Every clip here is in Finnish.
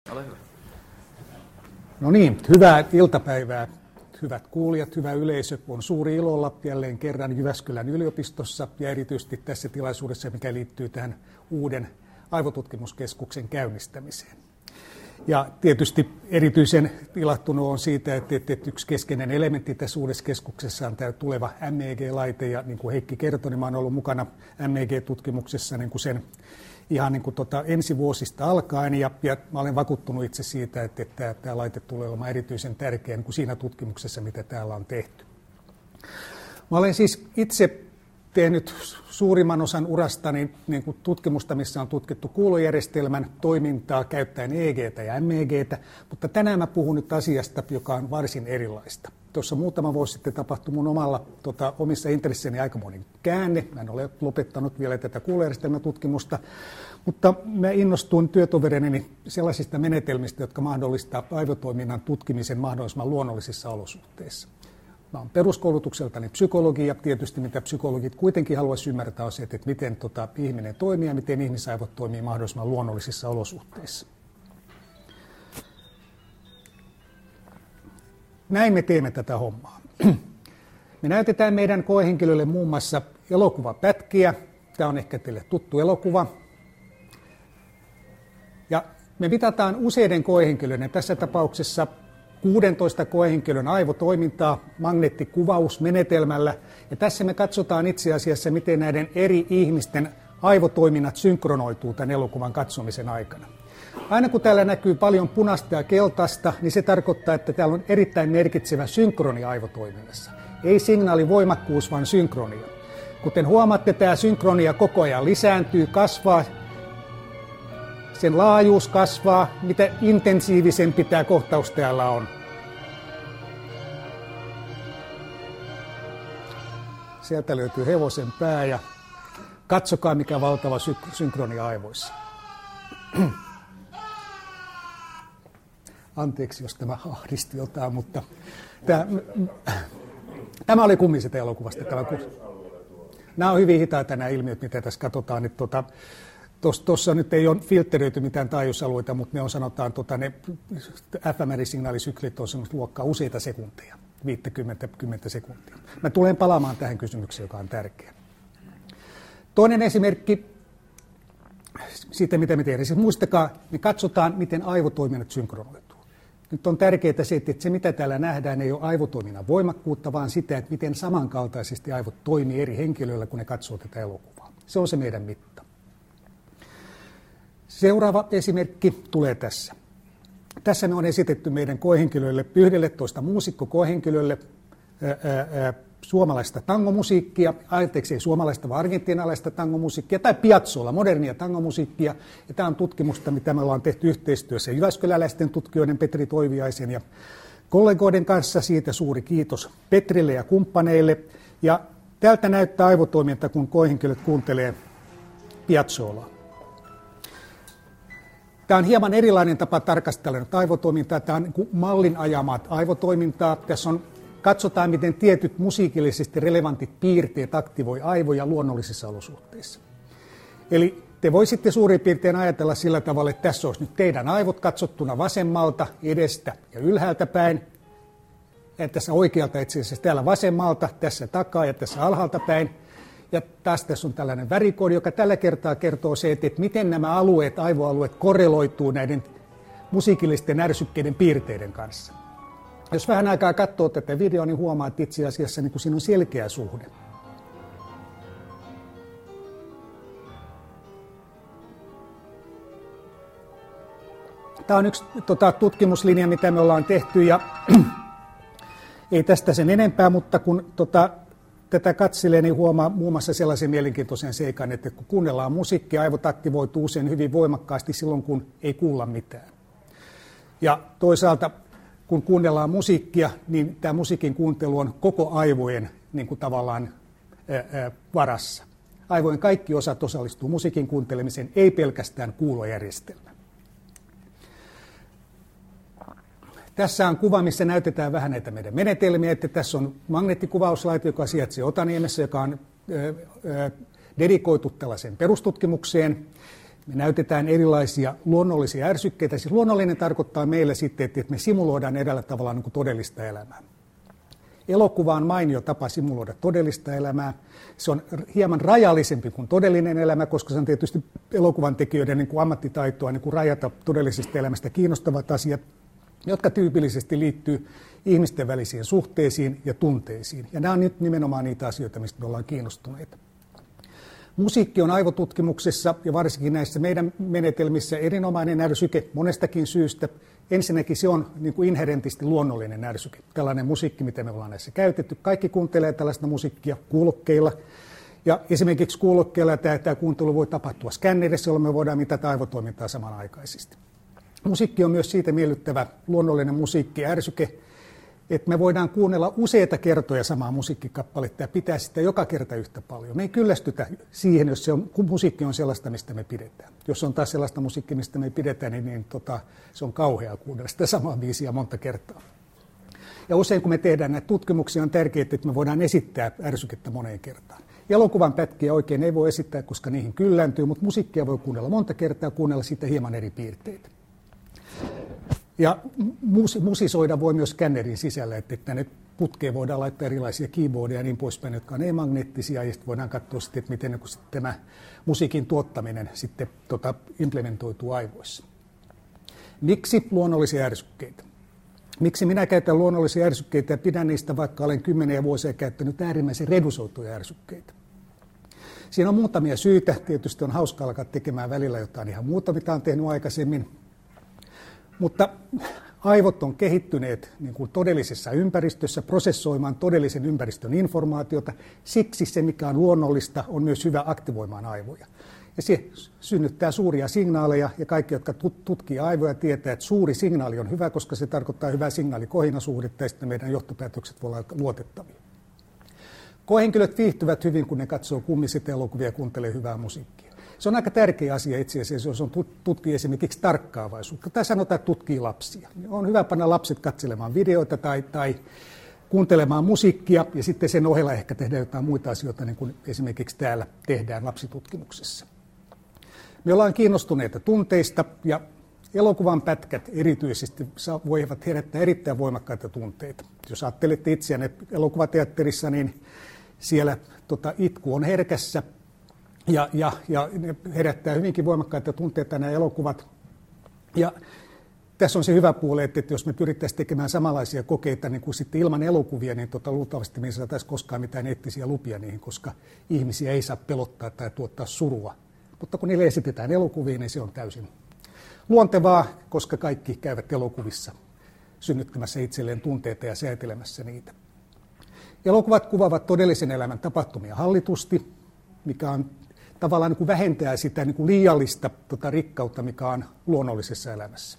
Ole hyvä. No niin, hyvää iltapäivää, hyvät kuulijat, hyvä yleisö. On suuri ilo olla jälleen kerran Jyväskylän yliopistossa ja erityisesti tässä tilaisuudessa, mikä liittyy tähän uuden aivotutkimuskeskuksen käynnistämiseen. Ja tietysti erityisen ilahtunut on siitä, että yksi keskeinen elementti tässä uudessa keskuksessa on tämä tuleva MEG-laite. Ja niin kuin Heikki kertoi, niin mä olen ollut mukana MEG-tutkimuksessa niin kuin sen ihan niin kuin ensi vuosista alkaen. Ja mä olen vakuuttunut itse siitä, että tämä laite tulee olemaan erityisen tärkeä niin kuin siinä tutkimuksessa, mitä täällä on tehty. Mä olen siis itse tehnyt suurimman osan urastani niin kuin tutkimusta, missä on tutkittu kuulojärjestelmän toimintaa käyttäen EEG:tä ja MEG:tä, mutta tänään mä puhun nyt asiasta, joka on varsin erilaista. Tuossa muutama vuosi sitten tapahtui mun omissa intresseissä aikamoinen käänne. Mä en ole lopettanut vielä tätä kuulojärjestelmätutkimusta, mutta mä innostuin työtovereineni sellaisista menetelmistä, jotka mahdollistaa aivotoiminnan tutkimisen mahdollisimman luonnollisissa olosuhteissa. Mä olen peruskoulutukseltani psykologi, ja tietysti mitä psykologit kuitenkin haluaisi ymmärtää on se, että miten ihminen toimii ja miten ihmisaivot toimii mahdollisimman luonnollisissa olosuhteissa. Näin me teemme tätä hommaa. Me näytetään meidän koehenkilöille muun muassa elokuvapätkiä. Tämä on ehkä teille tuttu elokuva. Ja me mitataan useiden koehenkilöiden, tässä tapauksessa 16 koehenkilön aivotoimintaa magneettikuvausmenetelmällä. Ja tässä me katsotaan itse asiassa, miten näiden eri ihmisten aivotoiminnat synkronoituu tämän elokuvan katsomisen aikana. Aina kun täällä näkyy paljon punaista ja keltaista, niin se tarkoittaa, että täällä on erittäin merkitsevä synkronia aivotoiminnassa. Ei signaalivoimakkuus, vaan synkronia. Kuten huomaatte, tämä synkronia koko ajan lisääntyy, kasvaa. Sen laajuus kasvaa, mitä intensiivisempi tämä kohtaus täällä on. Sieltä löytyy hevosen pää ja katsokaa mikä valtava synkronia aivoissa. Anteeksi, jos tämä ahdisti jotain, mutta tämä oli kummin elokuvasta. Nämä on hyvin hitaita nämä ilmiöt, mitä tässä katsotaan. Tuossa nyt ei ole filtteröity mitään taajuusalueita, mutta ne on sanotaan, ne fMRI-signaalisyklit on semmoista luokkaa useita sekunteja, 50 sekuntia. Mä tulen palaamaan tähän kysymykseen, joka on tärkeä. Toinen esimerkki siitä, mitä me tehdään. Siis muistakaa, me katsotaan, miten aivotoiminnat synkronoituu. Nyt on tärkeää se, että se mitä täällä nähdään ei ole aivotoiminnan voimakkuutta, vaan sitä, että miten samankaltaisesti aivot toimii eri henkilöillä, kun ne katsoo tätä elokuvaa. Se on se meidän mitta. Seuraava esimerkki tulee tässä. Tässä me on esitetty meidän koehenkilöille 11 muusikko-koehenkilölle suomalaista tangomusiikkia, ei suomalaista vaan argentinalaista tangomusiikkia tai Piazzolla, modernia tangomusiikkia. Ja tämä on tutkimusta, mitä me ollaan tehty yhteistyössä jyväskyläläisten tutkijoiden Petri Toiviaisen ja kollegoiden kanssa. Siitä suuri kiitos Petrille ja kumppaneille. Ja täältä näyttää aivotoiminta, kun koehenkilöt kuuntelee Piazzollaa. Tämä on hieman erilainen tapa tarkastella aivotoimintaa. Tämä on mallin ajamaa aivotoimintaa. Tässä katsotaan, miten tietyt musiikillisesti relevantit piirteet aktivoi aivoja luonnollisissa olosuhteissa. Eli te voisitte suurin piirtein ajatella sillä tavalla, että tässä olisi nyt teidän aivot katsottuna vasemmalta, edestä ja ylhäältä päin. Ja tässä oikealta itse asiassa täällä vasemmalta, tässä takaa ja tässä alhaalta päin. Ja taas tässä on tällainen värikoodi, joka tällä kertaa kertoo se, että miten nämä aivoalueet korreloituu näiden musiikillisten ärsykkeiden piirteiden kanssa. Jos vähän aikaa katsoo tätä videoa, niin huomaa, että itse asiassa niin siinä on selkeä suhde. Tämä on yksi tutkimuslinja, mitä me ollaan tehty, ja ei tästä sen enempää, mutta kun tätä katselee, niin huomaa muun muassa sellaisen mielenkiintoisen seikan, että kun kuunnellaan musiikkia, aivot aktivoituu usein hyvin voimakkaasti silloin, kun ei kuulla mitään. Ja toisaalta, kun kuunnellaan musiikkia, niin tämä musiikin kuuntelu on koko aivojen niin kuin tavallaan varassa. Aivojen kaikki osat osallistuu musiikin kuuntelemiseen, ei pelkästään kuulojärjestelmä. Tässä on kuva, missä näytetään vähän näitä meidän menetelmiä, että tässä on magneettikuvauslaite, joka sijaitsee Otaniemessä, joka on dedikoitu tällaiseen perustutkimukseen. Me näytetään erilaisia luonnollisia ärsykkeitä. Siis luonnollinen tarkoittaa meille sitten, että me simuloidaan edellä tavalla niin kuin todellista elämää. Elokuva on mainio tapa simuloida todellista elämää. Se on hieman rajallisempi kuin todellinen elämä, koska se on tietysti elokuvan tekijöiden niin kuin ammattitaitoa niin kuin rajata todellisesta elämästä kiinnostavat asiat, jotka tyypillisesti liittyy ihmisten välisiin suhteisiin ja tunteisiin. Ja nämä on nyt nimenomaan niitä asioita, mistä me ollaan kiinnostuneita. Musiikki on aivotutkimuksessa ja varsinkin näissä meidän menetelmissä erinomainen ärsyke monestakin syystä. Ensinnäkin se on niin kuin inherentisti luonnollinen ärsyke. Tällainen musiikki, mitä me ollaan näissä käytetty. Kaikki kuuntelee tällaista musiikkia kuulokkeilla. Ja esimerkiksi kuulokkeilla tämä kuuntelu voi tapahtua skännerissä, jolloin me voidaan mitata aivotoimintaa samanaikaisesti. Musiikki on myös siitä miellyttävä luonnollinen musiikkiärsyke, että me voidaan kuunnella useita kertoja samaa musiikkikappaletta ja pitää sitä joka kerta yhtä paljon. Me ei kyllästytä siihen, jos musiikki on sellaista, mistä me pidetään. Jos on taas sellaista musiikkia, mistä me pidetään, niin se on kauheaa kuunnella sitä samaa biisiä monta kertaa. Ja usein kun me tehdään näitä tutkimuksia, on tärkeää, että me voidaan esittää ärsykettä moneen kertaan. Elokuvan pätkiä oikein ei voi esittää, koska niihin kyllääntyy, mutta musiikkia voi kuunnella monta kertaa ja kuunnella siitä hieman eri piirteitä. Ja musisoida voi myös skännerin sisällä, että tänne putkeen voidaan laittaa erilaisia keyboardeja ja niin poispäin, jotka on ei-magneettisia, ja sitten voidaan katsoa sitten, että miten tämä musiikin tuottaminen sitten implementoituu aivoissa. Miksi luonnollisia ärsykkeitä? Miksi minä käytän luonnollisia ärsykkeitä ja pidän niistä, vaikka olen kymmeniä vuosia käyttänyt äärimmäisen redusoituja ärsykkeitä? Siinä on muutamia syitä. Tietysti on hauska alkaa tekemään välillä jotain ihan muuta, mitä on tehnyt aikaisemmin. Mutta aivot on kehittyneet niin kuin todellisessa ympäristössä prosessoimaan todellisen ympäristön informaatiota. Siksi se, mikä on luonnollista, on myös hyvä aktivoimaan aivoja. Ja se synnyttää suuria signaaleja, ja kaikki, jotka tutkii aivoja, tietää, että suuri signaali on hyvä, koska se tarkoittaa hyvää signaalikohinasuhdetta, ja sitten meidän johtopäätökset voivat olla luotettavia. Koehenkilöt viihtyvät hyvin, kun ne katsoo kummisite-elokuvia ja kuuntelee hyvää musiikkia. Se on aika tärkeä asia itse asiassa, jos on tutkii esimerkiksi tarkkaavaisuutta, tai sanotaan, että tutkii lapsia. On hyvä panna lapset katselemaan videoita tai kuuntelemaan musiikkia, ja sitten sen ohella ehkä tehdä jotain muita asioita, niin kuin esimerkiksi täällä tehdään lapsitutkimuksessa. Me ollaan kiinnostuneita tunteista, ja elokuvan pätkät erityisesti voivat herättää erittäin voimakkaita tunteita. Jos ajattelette itseänne elokuvateatterissa, niin siellä itku on herkässä, ja ne herättää hyvinkin voimakkaita tunteita nämä elokuvat. Ja tässä on se hyvä puoli, että jos me pyrittäisiin tekemään samanlaisia kokeita niin kuin sitten ilman elokuvia, niin luultavasti me ei saataisi koskaan mitään eettisiä lupia niihin, koska ihmisiä ei saa pelottaa tai tuottaa surua. Mutta kun niille esitetään elokuvia, niin se on täysin luontevaa, koska kaikki käyvät elokuvissa synnyttämässä itselleen tunteita ja säätelemässä niitä. Elokuvat kuvaavat todellisen elämän tapahtumia hallitusti, mikä on tavallaan niin kuin vähentää sitä niin kuin liiallista rikkautta, mikä on luonnollisessa elämässä.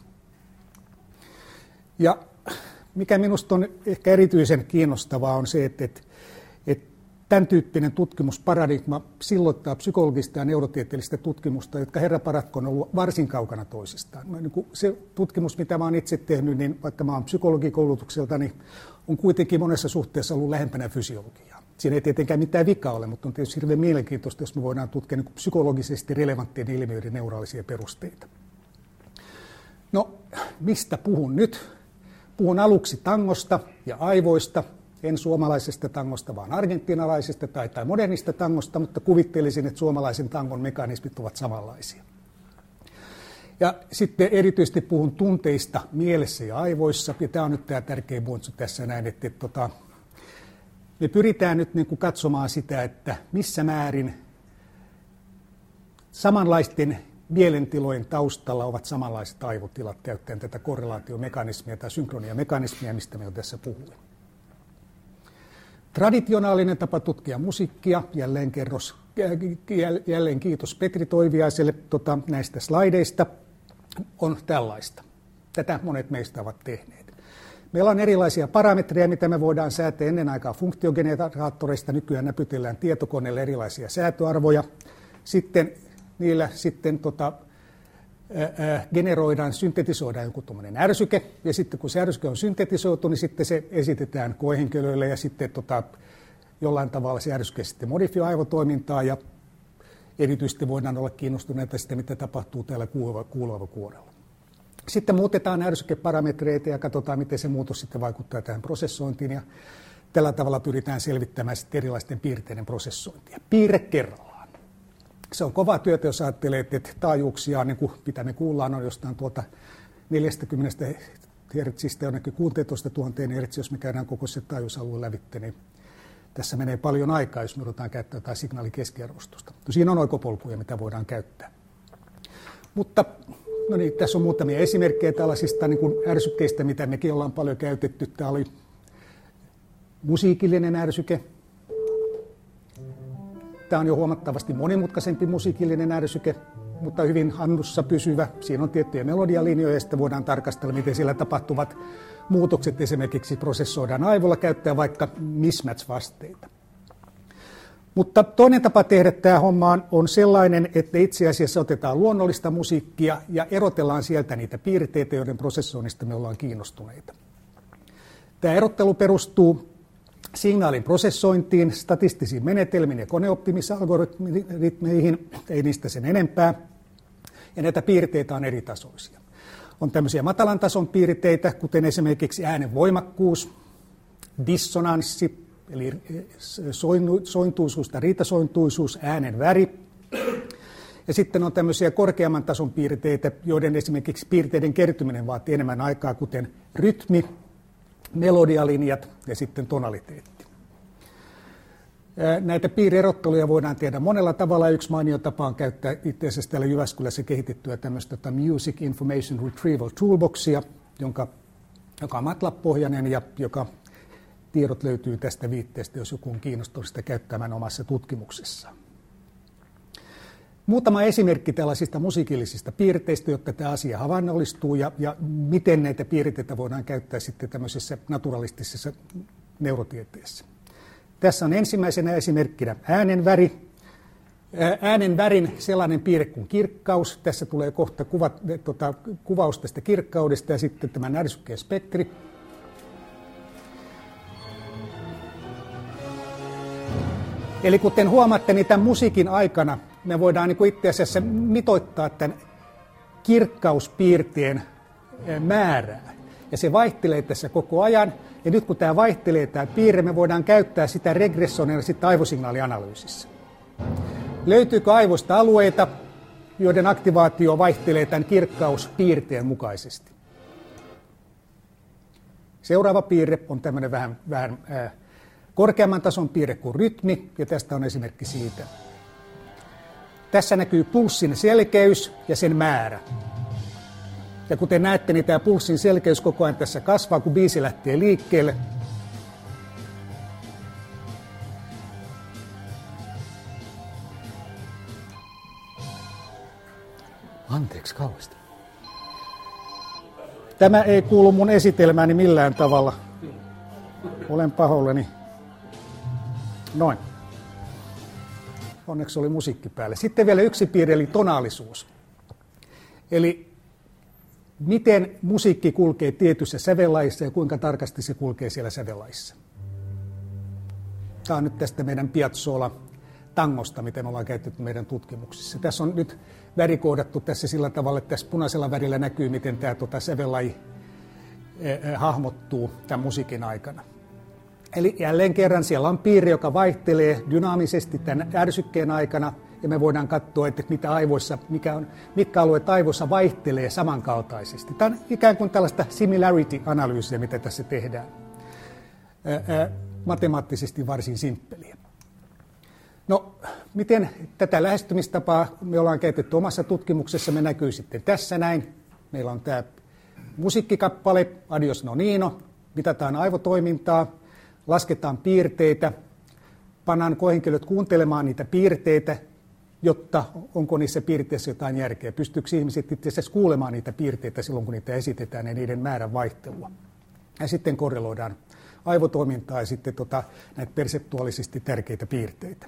Ja mikä minusta on ehkä erityisen kiinnostavaa on se, että tämän tyyppinen tutkimusparadigma silloittaa psykologista ja neurotieteellistä tutkimusta, jotka herra paratko on ollut varsin kaukana toisistaan. Se tutkimus, mitä mä oon itse tehnyt, niin vaikka mä oon psykologikoulutukselta, niin on kuitenkin monessa suhteessa ollut lähempänä fysiologiaa. Siinä ei tietenkään mitään vikaa ole, mutta on tietysti hirveän mielenkiintoista, jos me voidaan tutkia niin psykologisesti relevanttien ilmiöiden neuraalisia perusteita. No, mistä puhun nyt? Puhun aluksi tangosta ja aivoista. En suomalaisesta tangosta, vaan argentinalaisesta tai modernista tangosta, mutta kuvittelisin, että suomalaisen tangon mekanismit ovat samanlaisia. Ja sitten erityisesti puhun tunteista mielessä ja aivoissa, ja tämä on nyt tämä tärkein pointsi tässä näin, että me pyritään nyt niin kuin katsomaan sitä, että missä määrin samanlaisten mielentilojen taustalla ovat samanlaiset aivotilat käyttäen tätä korrelaatiomekanismia tai synkroniamekanismia, mistä me jo tässä puhuin. Traditionaalinen tapa tutkia musiikkia, jälleen kiitos Petri Toiviaiselle näistä slaideista, on tällaista. Tätä monet meistä ovat tehneet. Meillä on erilaisia parametreja, mitä me voidaan säätää ennen aikaa funktiogeneraattoreista. Nykyään näpytellään tietokoneelle erilaisia säätöarvoja. Sitten niillä generoidaan, syntetisoidaan joku tuommoinen ärsyke, ja sitten kun se ärsyke on syntetisoitu, niin sitten se esitetään koehenkilöille, ja sitten jollain tavalla se ärsyke sitten modifioi aivotoimintaa, ja Erityisesti voidaan olla kiinnostuneita sitä, mitä tapahtuu täällä kuuloavukuorella. Sitten muutetaan ärsykeparametreita ja katsotaan, miten se muutos sitten vaikuttaa tähän prosessointiin. Ja tällä tavalla pyritään selvittämään sitten erilaisten piirteiden prosessointia. Piirre kerrallaan. Se on kova työtä, jos ajattelee, että taajuuksia, niin kuin mitä me kuullaan, on jostain 40 hertsistä jonnekin 16 000 hertsiä, jos me käydään koko se taajuusalue lävitse, niin tässä menee paljon aikaa, jos me ruvetaan käyttää jotain signaalikeskiarvostusta. Siinä on oikopolkuja, mitä voidaan käyttää. Mutta no niin, tässä on muutamia esimerkkejä tällaisista niin kuin ärsykkeistä, mitä mekin ollaan paljon käytetty. Tämä oli musiikillinen ärsyke. Tämä on jo huomattavasti monimutkaisempi musiikillinen ärsyke, mutta hyvin handussa pysyvä. Siinä on tiettyjä melodialinjoja ja sitten voidaan tarkastella, miten siellä tapahtuvat muutokset esimerkiksi prosessoidaan aivolla, käyttää vaikka mismatch-vasteita. Mutta toinen tapa tehdä tämä homma on sellainen, että itse asiassa otetaan luonnollista musiikkia ja erotellaan sieltä niitä piirteitä, joiden prosessoinnista me ollaan kiinnostuneita. Tämä erottelu perustuu signaalin prosessointiin, statistisiin menetelmiin ja koneoppimisalgoritmeihin, ei niistä sen enempää. Ja näitä piirteitä on eri tasoisia. On tämmöisiä matalan tason piirteitä, kuten esimerkiksi äänen voimakkuus, dissonanssi, eli sointuisuus tai riitasointuisuus, äänen väri. Ja sitten on tämmöisiä korkeamman tason piirteitä, joiden esimerkiksi piirteiden kertyminen vaatii enemmän aikaa, kuten rytmi, melodialinjat ja sitten tonaliteetti. Näitä piirierotteluja voidaan tehdä monella tavalla. Yksi mainio tapa on käyttää itse asiassa täällä Jyväskylässä kehitettyä tämmöistä Music Information Retrieval Toolboxia, joka on MATLAB-pohjainen ja joka tiedot löytyy tästä viitteestä, jos joku on kiinnostunut sitä käyttämään omassa tutkimuksessaan. Muutama esimerkki tällaisista musiikillisista piirteistä, jotta tämä asia havainnollistuu ja miten näitä piirteitä voidaan käyttää sitten tämmöisessä naturalistisessa neurotieteessä. Tässä on ensimmäisenä esimerkkinä äänen väri. Äänen värin sellainen piirre kuin kirkkaus. Tässä tulee kohta kuvaus tästä kirkkaudesta ja sitten tämän ärsykkeen spektri. Eli kuten huomaatte, niin tämän musiikin aikana me voidaan niin kuin itse asiassa mitoittaa tämän kirkkauspiirteen määrää. Ja se vaihtelee tässä koko ajan. Ja nyt kun tämä vaihtelee tämä piirre, me voidaan käyttää sitä regressoneilla sitten aivosignaalianalyysissä. Löytyykö aivoista alueita, joiden aktivaatio vaihtelee tämän kirkkauspiirteen mukaisesti? Seuraava piirre on tämmöinen vähän korkeamman tason piirre kuin rytmi, ja tästä on esimerkki siitä. Tässä näkyy pulssin selkeys ja sen määrä. Ja kuten näette, niin tämä pulssin selkeys koko ajan tässä kasvaa, kun biisi lähtee liikkeelle. Anteeksi kauheasti. Tämä ei kuulu mun esitelmääni millään tavalla. Olen pahoillani. Noin. Onneksi oli musiikki päälle. Sitten vielä yksi piirre, eli tonaalisuus. Eli miten musiikki kulkee tietyssä sävellajissa ja kuinka tarkasti se kulkee siellä sävellajissa. Tämä on nyt tästä meidän Piazzolla-tangosta, mitä me ollaan käytetty meidän tutkimuksissa. Tässä on nyt värikoodattu tässä sillä tavalla, että tässä punaisella värillä näkyy, miten tämä sävellaji hahmottuu tämän musiikin aikana. Eli jälleen kerran siellä on piirre, joka vaihtelee dynaamisesti tämän ärsykkeen aikana, ja me voidaan katsoa, että mitkä alueet aivoissa vaihtelee samankaltaisesti. Tämä on ikään kuin tällaista similarity-analyysiä, mitä tässä tehdään. Matemaattisesti varsin simppeliä. No, miten tätä lähestymistapaa me ollaan käytetty omassa tutkimuksessa, me näkyy sitten tässä näin. Meillä on tämä musiikkikappale, Adios Nonino, mitataan aivotoimintaa, lasketaan piirteitä, pannaan koehenkilöt kuuntelemaan niitä piirteitä, jotta onko niissä piirteissä jotain järkeä. Pystyykö ihmiset itse asiassa kuulemaan niitä piirteitä silloin, kun niitä esitetään ja niiden määrän vaihtelua. Ja sitten korreloidaan aivotoimintaa ja sitten näitä perseptuaalisesti tärkeitä piirteitä.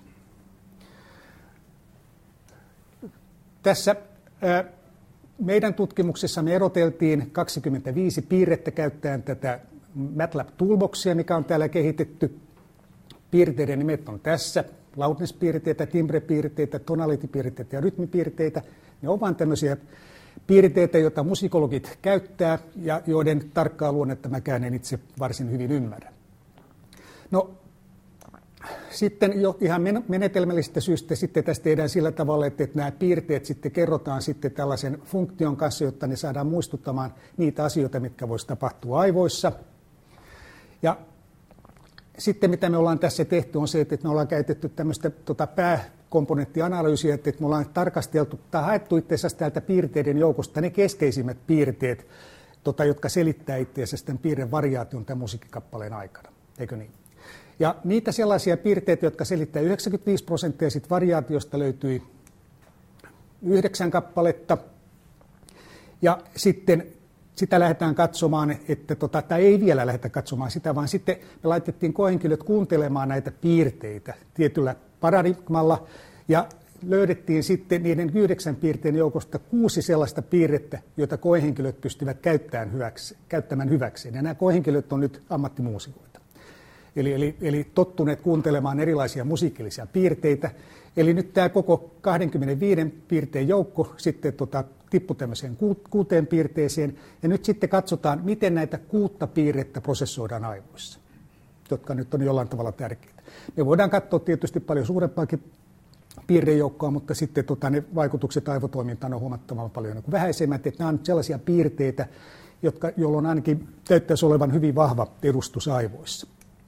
Tässä meidän tutkimuksessa me eroteltiin 25 piirrettä käyttäen tätä MATLAB Toolboxia, mikä on täällä kehitetty. Piirteiden nimet on tässä. loudness-piirteitä, timbre-piirteitä, tonality-piirteitä ja rytmipiirteitä. Ne ovat vain tämmöisiä piirteitä, joita musikologit käyttää ja joiden tarkkaa luonnetta mäkään en itse varsin hyvin ymmärrä. No, sitten jo ihan menetelmällisistä syistä sitten tästä tehdään sillä tavalla, että nämä piirteet sitten kerrotaan sitten tällaisen funktion kanssa, jotta ne saadaan muistuttamaan niitä asioita, mitkä voisi tapahtua aivoissa. Ja sitten mitä me ollaan tässä tehty on se, että me ollaan käytetty tämmöistä pääkomponenttianalyysiä, että me ollaan tarkasteltu tai haettu itse asiassa täältä piirteiden joukosta ne keskeisimmät piirteet, jotka selittää itse asiassa tämän piirrevariaation tämän musiikkikappaleen aikana. Eikö niin? Ja niitä sellaisia piirteitä, jotka selittää 95%, sitten variaatiosta löytyi 9 kappaletta. Ja sitten sitä lähdetään katsomaan, tai ei vielä lähdetä katsomaan sitä, vaan sitten me laitettiin koehenkilöt kuuntelemaan näitä piirteitä tietyllä paradigmalla, ja löydettiin sitten niiden 9 piirteen joukosta 6 sellaista piirrettä, joita koehenkilöt pystyvät käyttämään hyväkseen. Ja nämä koehenkilöt on nyt ammattimuusikoita. Eli tottuneet kuuntelemaan erilaisia musiikillisia piirteitä. Eli nyt tämä koko 25 piirteen joukko sitten tippui tämmöiseen 6 piirteeseen. Ja nyt sitten katsotaan, miten näitä 6 piirrettä prosessoidaan aivoissa, jotka nyt on jollain tavalla tärkeitä. Me voidaan katsoa tietysti paljon suurempaakin piirrejoukkoa, mutta sitten ne vaikutukset aivotoimintaan on huomattavan paljon niin vähäisemmät. Että nämä on sellaisia piirteitä, jolloin ainakin täyttäisi olevan hyvin vahva edustus aivoissa.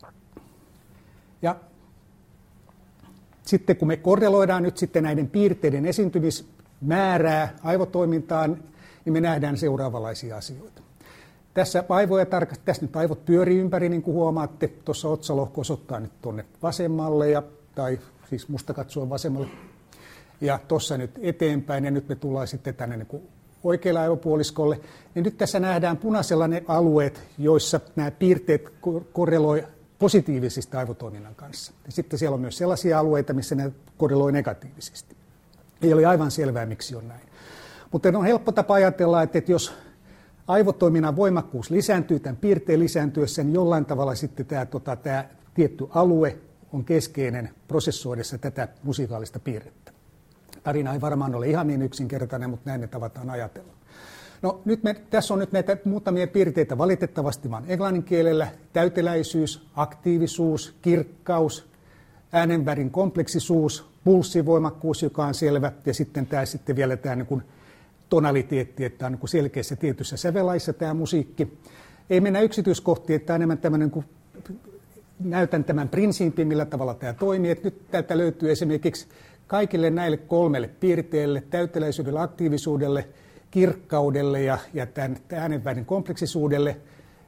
Ja sitten kun me korreloidaan nyt sitten näiden piirteiden esiintymismäärää aivotoimintaan, niin me nähdään seuraavanlaisia asioita. Tässä nyt aivot pyörii ympäri, niin kuin huomaatte. Tuossa otsalohko osoittaa nyt tuonne vasemmalle, tai siis musta katsoen vasemmalle. Ja tuossa nyt eteenpäin, ja nyt me tullaan sitten tänne niin kuin oikealle aivopuoliskolle. Ja nyt tässä nähdään punaisella ne alueet, joissa nämä piirteet korreloi positiivisesti aivotoiminnan kanssa. Ja sitten siellä on myös sellaisia alueita, missä ne korreloi negatiivisesti. Ei ole aivan selvää, miksi on näin. Mutta on helppo tapa ajatella, että jos aivotoiminnan voimakkuus lisääntyy, tämän piirteen lisääntyessä, niin jollain tavalla sitten tämä tietty alue on keskeinen prosessoidessa tätä musikaalista piirrettä. Tarina ei varmaan ole ihan niin yksinkertainen, mutta näin ne tavataan ajatella. No, tässä on nyt näitä muutamia piirteitä valitettavasti vaan englannin kielellä. Täyteläisyys, aktiivisuus, kirkkaus, äänenvärin kompleksisuus, pulssivoimakkuus, joka on selvä, ja sitten vielä tämä niin kuin tonaliteetti, että on niin kuin selkeässä tietyssä sävelaissa tämä musiikki. Ei mennä yksityiskohtiin, että tämä on enemmän tämmöinen, kun näytän tämän prinsiipin, millä tavalla tämä toimii. Että nyt täältä löytyy esimerkiksi kaikille näille 3 piirteelle, täyteläisyydelle, aktiivisuudelle, kirkkaudelle ja tämän äänenvärin kompleksisuudelle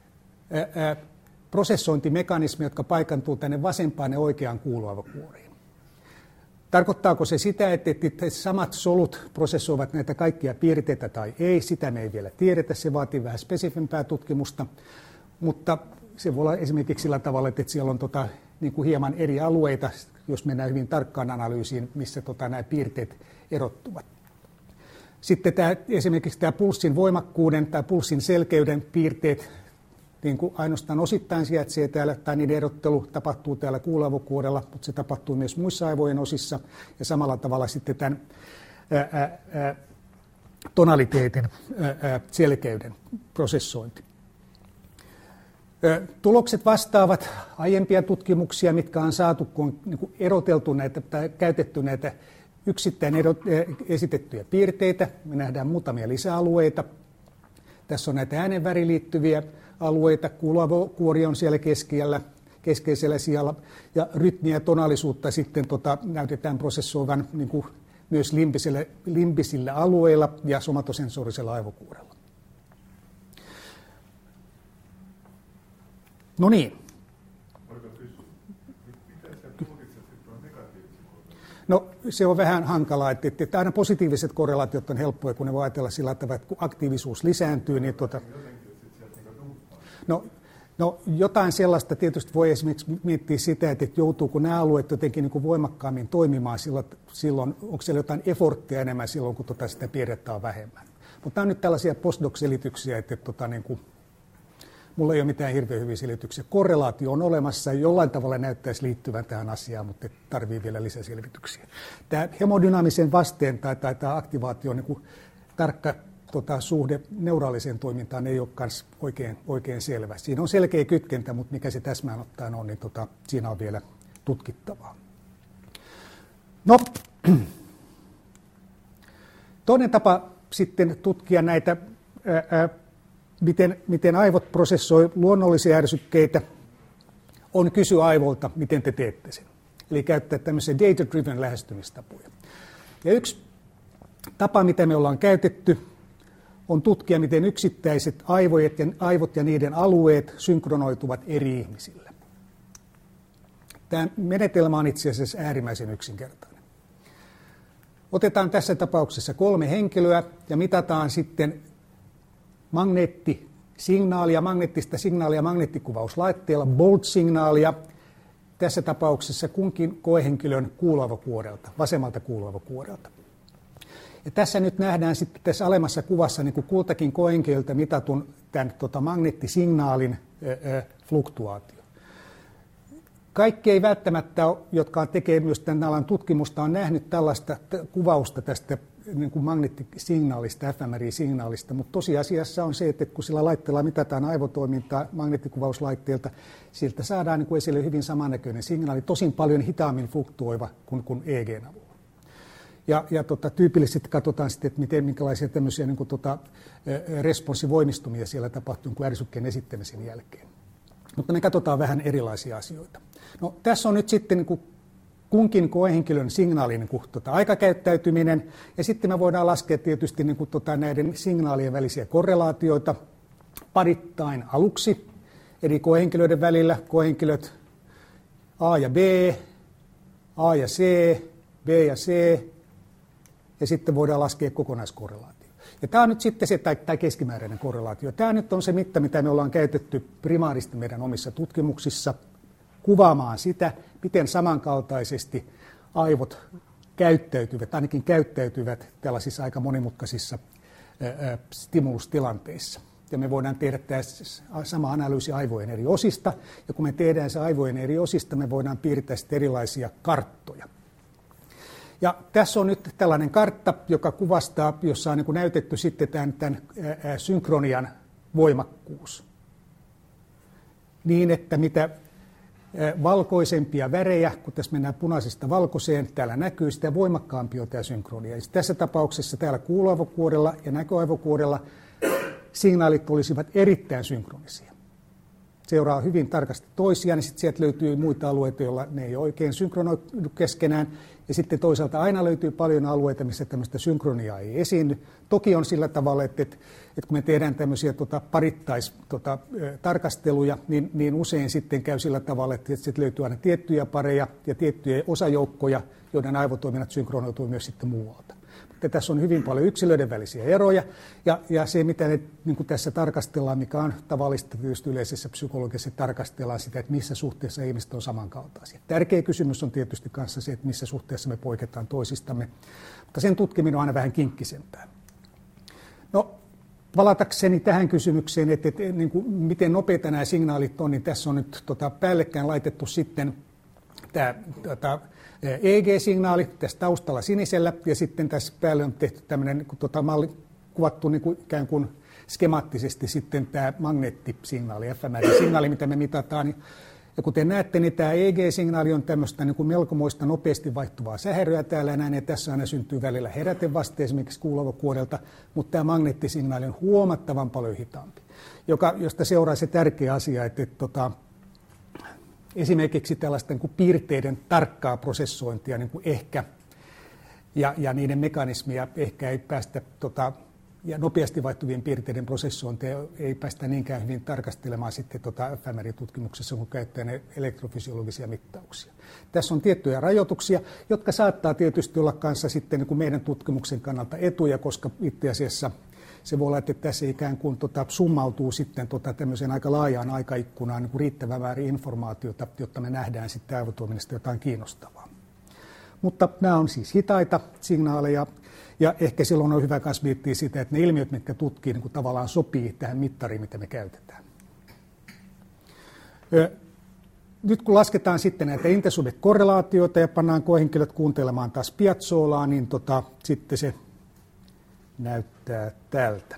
prosessointimekanismi, jotka paikantuu tänne vasempaan ja oikeaan kuuloaivokuoriin. Tarkoittaako se sitä, että samat solut prosessoivat näitä kaikkia piirteitä tai ei? Sitä me ei vielä tiedetä, se vaatii vähän spesifimpää tutkimusta, mutta se voi olla esimerkiksi sillä tavalla, että siellä on niin kuin hieman eri alueita, jos mennään hyvin tarkkaan analyysiin, missä nämä piirteet erottuvat. Sitten esimerkiksi tämä pulssin voimakkuuden tai pulssin selkeyden piirteet niin kuin ainoastaan osittain sijaitsee täällä, tai niiden erottelu tapahtuu täällä kuuloaivokuorella, mutta se tapahtuu myös muissa aivojen osissa, ja samalla tavalla sitten tämän tonaliteetin selkeyden prosessointi. Tulokset vastaavat aiempia tutkimuksia, mitkä on saatu, kun on niin kuin eroteltu näitä tai käytetty näitä yksittäin esitettyjä piirteitä. Me nähdään muutamia lisäalueita. Tässä on näitä äänenväriin liittyviä alueita. Kuuloaivokuori on siellä keskeisellä sijalla. Ja rytmiä ja tonaalisuutta sitten näytetään prosessoivan niin kuin myös limbisillä alueilla ja somatosensorisella aivokuorella. No niin. No se on vähän hankalaa, että aina positiiviset korrelaatiot on helppoja, kun ne voi ajatella sillä tavalla, että kun aktiivisuus lisääntyy, niin No jotain sellaista tietysti voi esimerkiksi miettiä sitä, että joutuuko nämä alueet jotenkin niin kuin voimakkaammin toimimaan silloin, onko siellä jotain efforttia enemmän silloin, kun sitä piirrettä on vähemmän. Mutta nämä on nyt tällaisia postdoc-selityksiä, että niin kuin, Mulla ei ole mitään hirveän hyviä selityksiä. Korrelaatio on olemassa, jollain tavalla näyttäisi liittyvän tähän asiaan, mutta tarvii vielä lisäselvityksiä. Tämä hemodynamisen vasteen tai tämä aktivaatio, niin kuin tarkka suhde neuraaliseen toimintaan ei ole myös oikein selvä. Siinä on selkeä kytkentä, mutta mikä se täsmään ottaen on, niin siinä on vielä tutkittavaa. No, toinen tapa sitten tutkia näitä, miten aivot prosessoi luonnollisia ärsykkeitä, on kysyä aivoilta, miten te teette sen. Eli käyttää tämmöisiä data-driven lähestymistapoja. Ja yksi tapa, mitä me ollaan käytetty, on tutkia, miten yksittäiset aivot ja niiden alueet synkronoituvat eri ihmisillä. Tämä menetelmä on itse asiassa äärimmäisen yksinkertainen. Otetaan tässä tapauksessa 3 henkilöä ja mitataan sitten magneettista signaalia magneettikuvauslaitteella, Bolt-signaalia, tässä tapauksessa kunkin koehenkilön kuuloavokuorelta, vasemmalta kuuloavokuorelta. Ja tässä nyt nähdään sitten tässä alemmassa kuvassa niin kuin kultakin koehenkilöltä mitatun tämän magneettisignaalin fluktuaatio. Kaikki ei välttämättä ole, jotka tekee myös tämän alan tutkimusta, on nähnyt tällaista kuvausta tästä niin kuin magneettisignaalista, fMRI-signaalista, mutta tosiasiassa on se, että kun sillä laitteella mitataan aivotoimintaa magneettikuvauslaitteelta, siltä saadaan niin kuin esille hyvin samannäköinen signaali, tosin paljon hitaammin fluktuoiva kuin EEG:n avulla. Ja tyypillisesti katsotaan sitten, että minkälaisia tämmöisiä niin kuin responssivoimistumia siellä tapahtuu kuin ärsykkeen esittämisen jälkeen. Mutta me katsotaan vähän erilaisia asioita. No, tässä on nyt sitten niin kuin kunkin koehenkilön signaalin niin kuin, aikakäyttäytyminen, ja sitten me voidaan laskea tietysti niin kuin, näiden signaalien välisiä korrelaatioita parittain aluksi eri koehenkilöiden välillä, koehenkilöt A ja B, A ja C, B ja C, ja sitten voidaan laskea kokonaiskorrelaatio. Ja tämä on nyt sitten se, tai keskimääräinen korrelaatio. Tämä nyt on se mitta, mitä me ollaan käytetty primaaristi meidän omissa tutkimuksissa kuvaamaan sitä, miten samankaltaisesti aivot ainakin käyttäytyvät tällaisissa aika monimutkaisissa stimulustilanteissa. Ja me voidaan tehdä tämä sama analyysi aivojen eri osista, ja kun me tehdään se aivojen eri osista, me voidaan piirtää sitten erilaisia karttoja. Ja tässä on nyt tällainen kartta, joka kuvastaa, jossa on niin kuin näytetty sitten tämän synkronian voimakkuus. Niin, että mitä valkoisempia värejä, kun tässä mennään punaisesta valkoiseen, täällä näkyy, sitä voimakkaampi on tämä synkronia. Ja tässä tapauksessa täällä kuuloaivokuorella ja näköaivokuorella signaalit olisivat erittäin synkronisia. Seuraa hyvin tarkasti toisiaan, niin sitten sieltä löytyy muita alueita, joilla ne ei oikein synkronoidu keskenään. Ja sitten toisaalta aina löytyy paljon alueita, missä tämmöistä synkroniaa ei esiinny. Toki on sillä tavalla, että kun me tehdään tämmöisiä parittais-tarkasteluja, niin usein sitten käy sillä tavalla, että sitten löytyy aina tiettyjä pareja ja tiettyjä osajoukkoja, joiden aivotoiminnat synkronoituu myös sitten muualta. Mutta tässä on hyvin paljon yksilöiden välisiä eroja, ja se, mitä ne, niin kuin tässä tarkastellaan, mikä on tavallista tietysti yleisessä psykologisessa, tarkastellaan sitä, että missä suhteessa ihmiset on samankaltaisia. Tärkeä kysymys on tietysti kanssa se, että missä suhteessa me poiketaan toisistamme, mutta sen tutkiminen on aina vähän kinkkisempää. No, palatakseni tähän kysymykseen, että niin kuin, miten nopeita nämä signaalit on, niin tässä on nyt päällekkäin laitettu sitten tämä EEG-signaali tässä taustalla sinisellä, ja sitten tässä päälle on tehty tämmöinen malli, kuvattu niin kuin ikään kuin skemaattisesti sitten tämä magneettisignaali, fMRI-signaali, mitä me mitataan. Ja kuten näette, niin tämä EEG-signaali on tämmöistä niin kuin melkomoista nopeasti vaihtuvaa sähäryä täällä näin, ja tässä aina syntyy välillä herätevaste esimerkiksi kuuloavokuorelta, mutta tämä magneettisignaali on huomattavan paljon hitaampi, josta seuraa se tärkeä asia, että esimerkiksi tällaista niin kuin piirteiden tarkkaa prosessointia niin kuin ehkä, ja niiden mekanismia ehkä ei päästä, ja nopeasti vaihtuvien piirteiden prosessointia ei päästä niinkään hyvin tarkastelemaan sitten fMRI-tutkimuksessa, kun käyttää ne elektrofysiologisia mittauksia. Tässä on tiettyjä rajoituksia, jotka saattaa tietysti olla kanssa sitten niin kuin meidän tutkimuksen kannalta etuja, koska itse asiassa se voi olla, että tässä ikään kuin summautuu sitten tämmöiseen aika laajaan aikaikkunaan niin kuin riittävä määrä informaatiota, jotta me nähdään sitten aivotoiminnasta jotain kiinnostavaa. Mutta nämä on siis hitaita signaaleja, ja ehkä silloin on hyvä myös miettiä sitä, että ne ilmiöt, mitkä tutkii, niin kuin tavallaan sopii tähän mittariin, mitä me käytetään. Nyt kun lasketaan sitten näitä intersubject-korrelaatioita ja pannaan koehenkilöt kuuntelemaan taas Piazzolaa, niin sitten se näyttää tältä.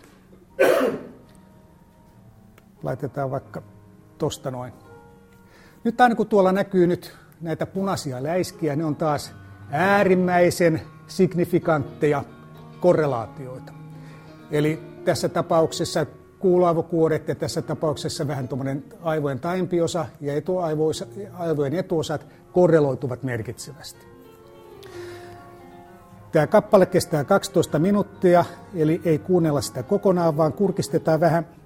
Laitetaan vaikka tosta noin. Nyt aina kun tuolla näkyy nyt näitä punaisia läiskiä, ne on taas äärimmäisen signifikantteja korrelaatioita. Eli tässä tapauksessa kuuloaivokuoret ja tässä tapauksessa vähän tuommoinen aivojen taiempi osa ja aivojen etuosat korreloituvat merkitsevästi. Tämä kappale kestää 12 minuuttia, eli ei kuunnella sitä kokonaan, vaan kurkistetaan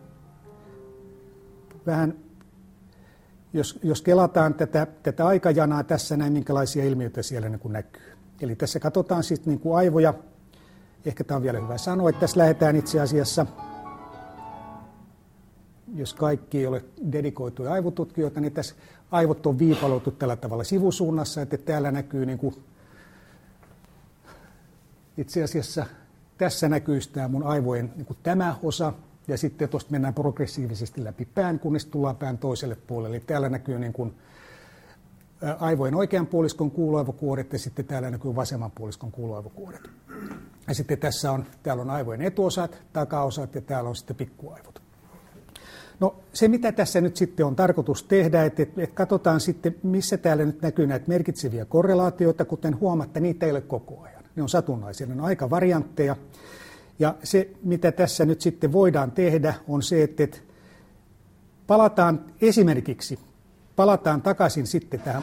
vähän jos kelataan tätä aikajanaa tässä näin, minkälaisia ilmiöitä siellä niin kuin näkyy. Eli tässä katsotaan siis niin kuin aivoja. Ehkä tämä on vielä hyvä sanoa, että tässä lähdetään itse asiassa, jos kaikki ei ole dedikoituja aivotutkijoita, niin tässä aivot on viipaloitu tällä tavalla sivusuunnassa, että täällä näkyy niin kuin, itse asiassa tässä näkyy tämä mun aivojen niin kuin tämä osa, ja sitten tuosta mennään progressiivisesti läpi pään, kunnes tullaan pään toiselle puolelle. Eli täällä näkyy niin kuin aivojen oikean puoliskon kuuloaivokuoret ja sitten täällä näkyy vasemman puoliskon kuuloaivokuoret. Ja sitten täällä on aivojen etuosat, takaosat ja täällä on sitten pikkuaivot. No se, mitä tässä nyt sitten on tarkoitus tehdä, että katsotaan sitten, missä täällä nyt näkyy näitä merkitseviä korrelaatioita, kuten huomatte, niitä ei ole koko ajan. Ne on satunnaisia, ne on aika variantteja. Ja se, mitä tässä nyt sitten voidaan tehdä, on se, että palataan takaisin sitten tähän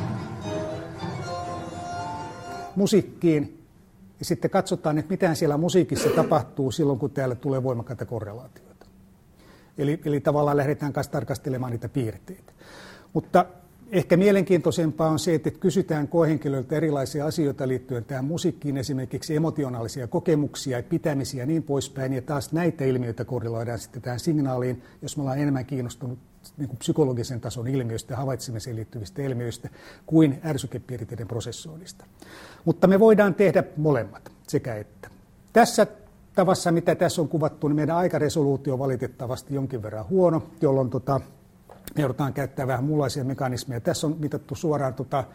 musiikkiin ja sitten katsotaan, että mitä siellä musiikissa tapahtuu silloin, kun täällä tulee voimakkaita korrelaatioita. Eli tavallaan lähdetään kanssa tarkastelemaan niitä piirteitä. Mutta ehkä mielenkiintoisempaa on se, että kysytään koehenkilöiltä erilaisia asioita liittyen tähän musiikkiin, esimerkiksi emotionaalisia kokemuksia ja pitämisiä ja niin poispäin. Ja taas näitä ilmiöitä korreloidaan sitten tähän signaaliin, jos me ollaan enemmän kiinnostunut niin kuin psykologisen tason ilmiöistä ja havaitsemiseen liittyvistä ilmiöistä kuin ärsykepiirteiden prosessoinnista. Mutta me voidaan tehdä molemmat, sekä että. Tässä tavassa, mitä tässä on kuvattu, niin meidän aikaresoluutio on valitettavasti jonkin verran huono, jolloin me joudutaan käyttämään vähän muunlaisia mekanismeja. Tässä on mitattu suoraan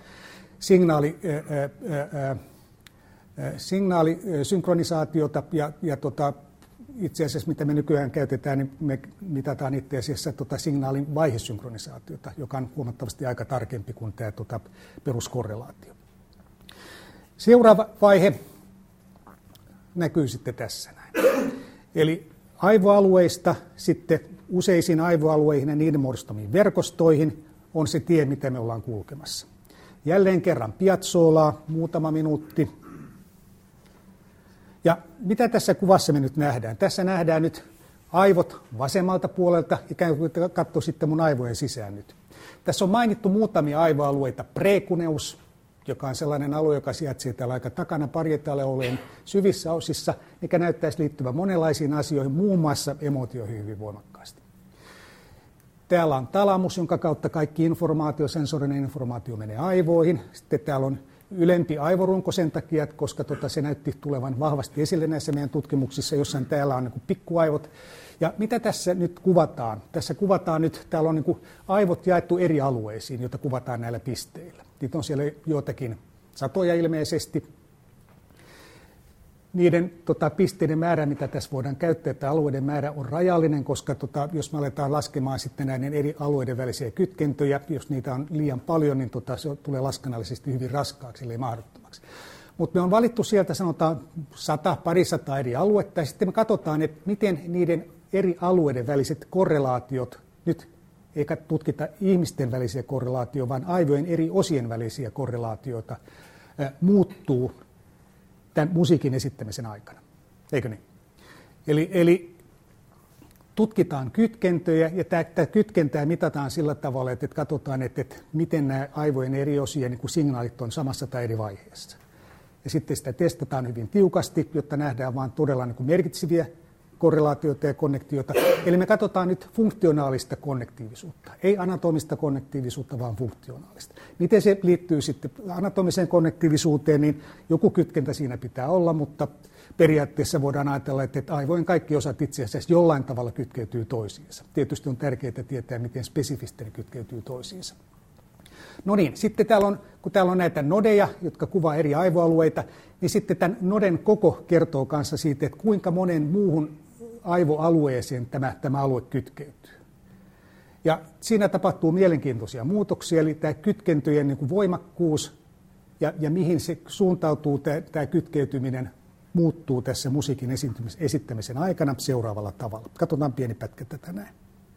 signaalisynkronisaatiota ja itse asiassa mitä me nykyään käytetään, niin me mitataan itse asiassa signaalin vaihesynkronisaatiota, joka on huomattavasti aika tarkempi kuin tämä peruskorrelaatio. Seuraava vaihe näkyy sitten tässä näin. Eli aivoalueista sitten useisiin aivoalueihin ja niiden muodostamiin verkostoihin on se tie, mitä me ollaan kulkemassa. Jälleen kerran Piazzolaa, muutama minuutti. Ja mitä tässä kuvassa me nyt nähdään? Tässä nähdään nyt aivot vasemmalta puolelta, ikään kuin katso sitten mun aivojen sisään nyt. Tässä on mainittu muutamia aivoalueita. Prekuneus, joka on sellainen alue, joka sijaitsee täällä aika takana parietaalialueen syvissä osissa, mikä näyttäisi liittyvän monenlaisiin asioihin, muun muassa emootioihin hyvin voimakkaasti. Täällä on talamus, jonka kautta kaikki informaatio, sensorinen informaatio menee aivoihin. Sitten täällä on ylempi aivorunko sen takia, koska se näytti tulevan vahvasti esille näissä meidän tutkimuksissa, jossain täällä on niin kuin pikkuaivot. Ja mitä tässä nyt kuvataan? Tässä kuvataan nyt, täällä on niin kuin aivot jaettu eri alueisiin, joita kuvataan näillä pisteillä. Niitä on siellä joitakin satoja ilmeisesti. Niiden pisteiden määrä, mitä tässä voidaan käyttää, että alueiden määrä on rajallinen, koska jos me aletaan laskemaan sitten näiden eri alueiden välisiä kytkentöjä, jos niitä on liian paljon, niin se tulee laskennallisesti hyvin raskaaksi, eli mahdottomaksi. Mutta me on valittu sieltä sanotaan 100-200 eri aluetta, ja sitten me katsotaan, että miten niiden eri alueiden väliset korrelaatiot, nyt eikä tutkita ihmisten välisiä korrelaatioita, vaan aivojen eri osien välisiä korrelaatioita, muuttuu tämän musiikin esittämisen aikana. Eikö niin? Eli tutkitaan kytkentöjä, ja tämä kytkentää mitataan sillä tavalla, että katsotaan, että miten nämä aivojen eri osien niin kuin signaalit on samassa tai eri vaiheessa. Ja sitten sitä testataan hyvin tiukasti, jotta nähdään vain todella niin kuin merkitseviä korrelaatioita ja konnektioita. Eli me katsotaan nyt funktionaalista konnektiivisuutta. Ei anatomista konnektiivisuutta, vaan funktionaalista. Miten se liittyy sitten anatomiseen konnektiivisuuteen, niin joku kytkentä siinä pitää olla, mutta periaatteessa voidaan ajatella, että aivojen kaikki osat itse asiassa jollain tavalla kytkeytyy toisiinsa. Tietysti on tärkeää tietää, miten spesifisti ne kytkeytyy toisiinsa. No niin, sitten kun täällä on näitä nodeja, jotka kuvaa eri aivoalueita, niin sitten tämän noden koko kertoo kanssa siitä, että kuinka monen muuhun aivoalueeseen tämä alue kytkeytyy. Ja siinä tapahtuu mielenkiintoisia muutoksia, eli tämä kytkentöjen niin kuin voimakkuus ja mihin se suuntautuu, tämä kytkeytyminen muuttuu tässä musiikin esittämisen aikana seuraavalla tavalla. Katsotaan pieni pätkä tätä näin.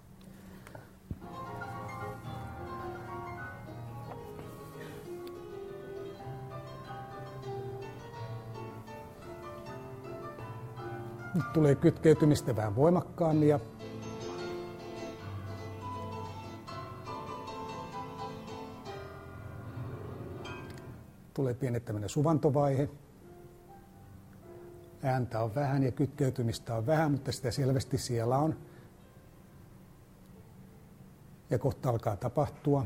Nyt tulee kytkeytymistä vähän voimakkaammin ja tulee pieni tämmöinen suvantovaihe. Ääntä on vähän ja kytkeytymistä on vähän, mutta sitä selvästi siellä on. Ja kohta alkaa tapahtua.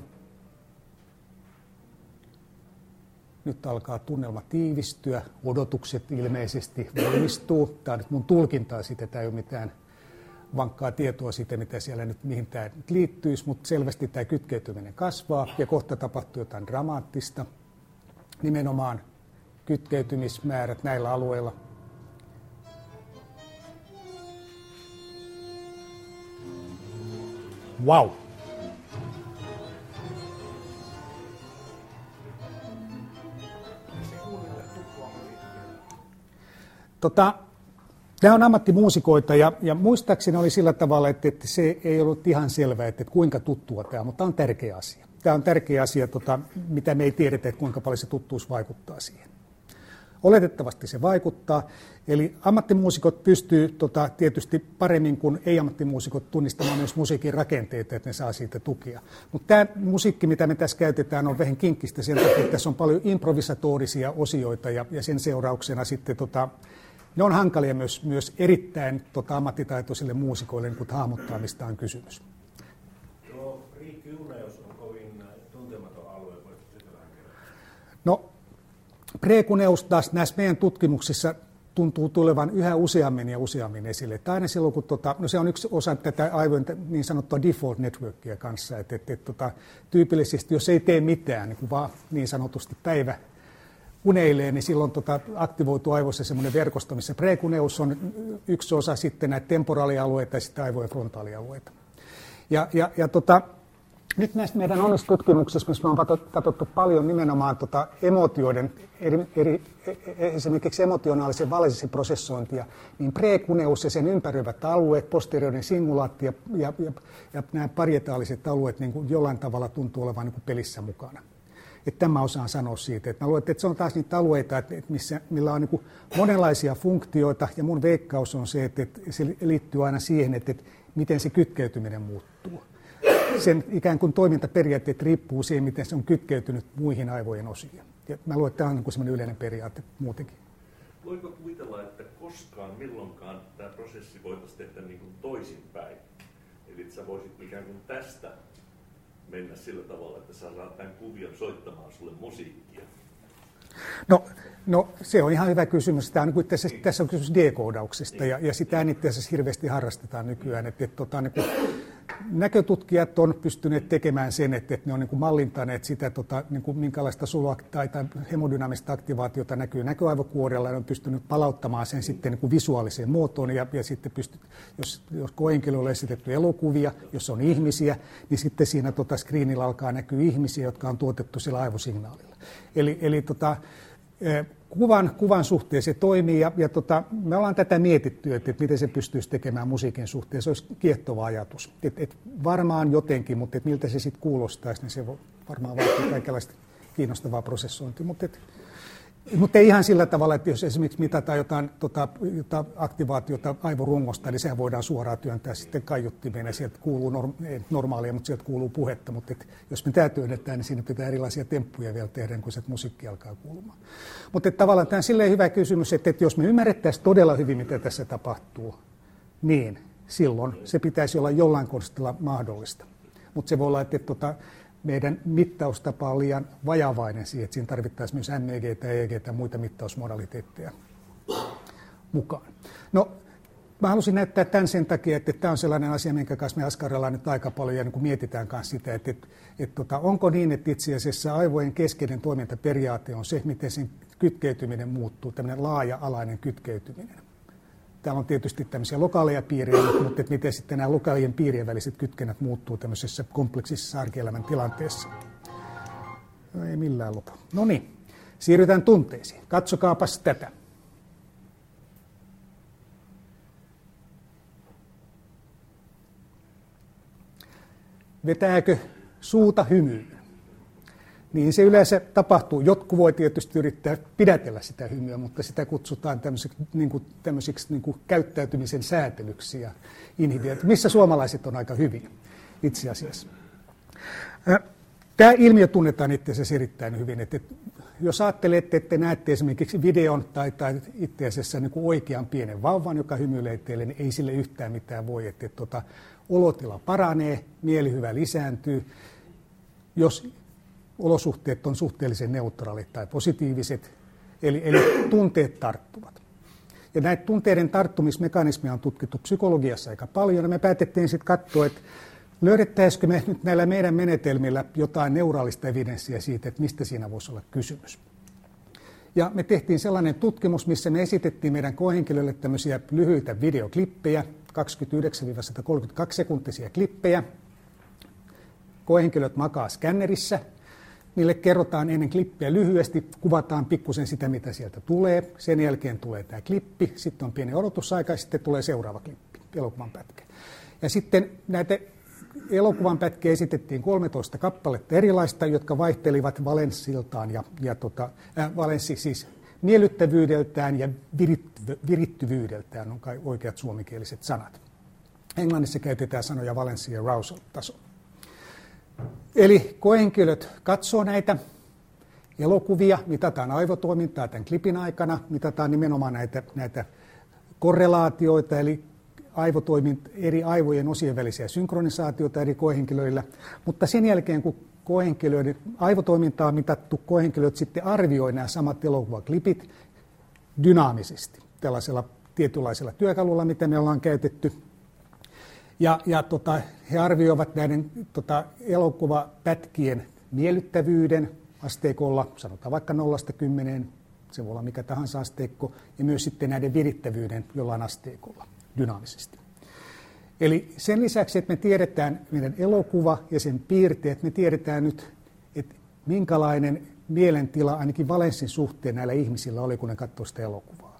Nyt alkaa tunnelma tiivistyä, odotukset ilmeisesti voimistuu. Tämä on nyt mun tulkintaa siitä, tämä ei ole mitään vankkaa tietoa siitä, mitä siellä nyt, mihin tämä nyt liittyisi, mutta selvästi tämä kytkeytyminen kasvaa ja kohta tapahtuu jotain dramaattista. Nimenomaan kytkeytymismäärät näillä alueilla. Wow! Nämä on ammattimuusikoita ja muistaakseni oli sillä tavalla, että se ei ollut ihan selvää, että kuinka tuttua tämä on, mutta tämä on tärkeä asia. Tämä on tärkeä asia, mitä me ei tiedetä, että kuinka paljon se tuttuus vaikuttaa siihen. Oletettavasti se vaikuttaa, eli ammattimuusikot pystyy tietysti paremmin kuin ei-ammattimuusikot tunnistamaan myös musiikin rakenteita, että ne saa siitä tukea. Mutta tämä musiikki, mitä me tässä käytetään, on vähän kinkkistä sen takia, että tässä on paljon improvisatorisia osioita ja sen seurauksena sitten ne on hankalia myös erittäin ammattitaitoisille muusikoille niin kun hahmottaa, mistä on kysymys. Tuo prekuneus on kovin tuntematon alue, voisitko sitä vähän kertoa? No, prekuneus taas näissä meidän tutkimuksissa tuntuu tulevan yhä useammin ja useammin esille. Että aina silloin, kun se on yksi osa tätä aivojen niin sanottua default networkia kanssa, että tyypillisesti jos ei tee mitään, niin kuin vaan niin sanotusti päivä uneilee, niin silloin aktivoituu aivoissa semmoinen verkosto, missä prekuneus on yksi osa sitten näitä temporaalialueita ja sitten aivojen frontaalialueita. Nyt näistä meidän onnistutkimuksissa, missä me on katsottu paljon nimenomaan emootioiden, esimerkiksi emotionaalisen valessin prosessointia, niin prekuneus ja sen ympäröivät alueet, posteriorinen singulaatti ja nämä parietaaliset alueet niin kuin jollain tavalla tuntuu olevan niin kuin pelissä mukana. Että tämä osaan sanoa siitä. Että mä luulen, että se on taas niitä alueita, millä on niin kuin monenlaisia funktioita, ja mun veikkaus on se, että se liittyy aina siihen, että miten se kytkeytyminen muuttuu. Sen ikään kuin toimintaperiaatteet riippuu siihen, miten se on kytkeytynyt muihin aivojen osiin. Ja mä luulen, että tämä on niin kuin sellainen yleinen periaate muutenkin. Voiko kuvitella, että koskaan milloinkaan tämä prosessi voitaisiin tehdä niin kuin toisinpäin? Eli että sä voisit ikään kuin tästä mennä sillä tavalla, että sä saat tämän kuvion soittamaan sulle musiikkia? No se on ihan hyvä kysymys. Tämä on, tässä on kysymys dekoodauksesta ja sitä itse asiassa hirveästi harrastetaan nykyään. Niin näkötutkijat on pystyneet tekemään sen, että ne on niin kuin mallintaneet sitä, niin kuin minkälaista tai hemodynamista aktivaatiota näkyy näköaivokuorella, ja on pystynyt palauttamaan sen sitten niin kuin visuaaliseen muotoon, ja sitten jos koehenkilölle on esitetty elokuvia, jos on ihmisiä, niin sitten siinä screenillä alkaa näkyä ihmisiä, jotka on tuotettu sillä aivosignaalilla. Eli kuvan suhteen se toimii, ja me ollaan tätä mietitty, että miten se pystyisi tekemään musiikin suhteen. Se olisi kiehtova ajatus. Varmaan jotenkin, mutta miltä se sitten kuulostaisi, niin se varmaan vaatii kaikenlaista kiinnostavaa prosessointia. Mutta ei ihan sillä tavalla, että jos esimerkiksi mitataan jotain aktivaatiota aivorungosta, niin sehän voidaan suoraan työntää sitten kaiuttimeen, ja sieltä kuuluu normaalia, mutta sieltä kuuluu puhetta. Mutta jos me tämä työnnetään, niin siinä pitää erilaisia temppuja vielä tehdä, kun se musiikki alkaa kuulumaan. Mutta tavallaan tämä on silleen hyvä kysymys, että jos me ymmärrettäisiin todella hyvin, mitä tässä tapahtuu, niin silloin se pitäisi olla jollain konstilla mahdollista. Mutta se voi olla, että meidän mittaustapa on liian vajavainen siihen, että siinä tarvittaisiin myös MEG ja EEG ja muita mittausmodaliteetteja mukaan. No, mä halusin näyttää tämän sen takia, että tämä on sellainen asia, minkä kanssa me askarrellaan nyt aika paljon ja niin kuin mietitään kanssa sitä, että onko niin, että itse asiassa aivojen keskeinen toimintaperiaate on se, miten sen kytkeytyminen muuttuu, tämmöinen laaja-alainen kytkeytyminen. Täällä on tietysti tämmöisiä lokaaleja piirejä, mutta että miten sitten nämä lokaalien piirien väliset kytkennät muuttuu tämmöisessä kompleksisessa arkielämän tilanteessa. No, ei millään lopu. No niin, siirrytään tunteisiin. Katsokaapas tätä. Vetääkö suuta hymyyn? Niin se yleensä tapahtuu. Jotkut voi tietysti yrittää pidätellä sitä hymyä, mutta sitä kutsutaan tämmöisiksi käyttäytymisen säätelyksi ja inhibioita, missä suomalaiset on aika hyviä itse asiassa. Tämä ilmiö tunnetaan itse asiassa erittäin hyvin. Että jos ajattelette, että näette esimerkiksi videon tai itse asiassa niin kuin oikean pienen vauvan, joka hymyilee teille, niin ei sille yhtään mitään voi. Että olotila paranee, mielihyvä lisääntyy, jos olosuhteet on suhteellisen neutraalit tai positiiviset, eli tunteet tarttuvat. Ja näitä tunteiden tarttumismekanismeja on tutkittu psykologiassa aika paljon, ja me päätettiin sitten katsoa, että löydettäisikö me nyt näillä meidän menetelmillä jotain neuraalista evidenssiä siitä, että mistä siinä voisi olla kysymys. Ja me tehtiin sellainen tutkimus, missä me esitettiin meidän koehenkilöille tämmöisiä lyhyitä videoklippejä, 29-132 sekuntisia klippejä. Koehenkilöt makaa skännerissä. Niille kerrotaan ennen klippiä lyhyesti, kuvataan pikkusen sitä, mitä sieltä tulee. Sen jälkeen tulee tämä klippi, sitten on pieni odotusaika ja sitten tulee seuraava klippi, elokuvan pätkä. Ja sitten näitä elokuvan pätkiä esitettiin 13 kappaletta erilaista, jotka vaihtelivat valenssiltaan valenssi siis miellyttävyydeltään ja virittyvyydeltään on kai oikeat suomenkieliset sanat. Englannissa käytetään sanoja valenssi ja arousal-taso. Eli koehenkilöt katsoo näitä elokuvia, mitataan aivotoimintaa tämän klipin aikana, mitataan nimenomaan näitä korrelaatioita, eli eri aivojen osien välisiä synkronisaatioita eri koehenkilöillä, mutta sen jälkeen, kun koehenkilöiden aivotoimintaa on mitattu, koehenkilöt sitten arvioi nämä samat elokuvaklipit dynaamisesti, tällaisella tietynlaisella työkalulla, mitä me ollaan käytetty. Ja he arvioivat näiden elokuvapätkien miellyttävyyden asteikolla, sanotaan vaikka 0–10, se voi olla mikä tahansa asteikko, ja myös sitten näiden virittävyyden jollain asteikolla dynaamisesti. Eli sen lisäksi, että me tiedetään meidän elokuva ja sen piirteet, me tiedetään nyt, että minkälainen mielentila ainakin valenssin suhteen näillä ihmisillä oli, kun ne katsoivat sitä elokuvaa.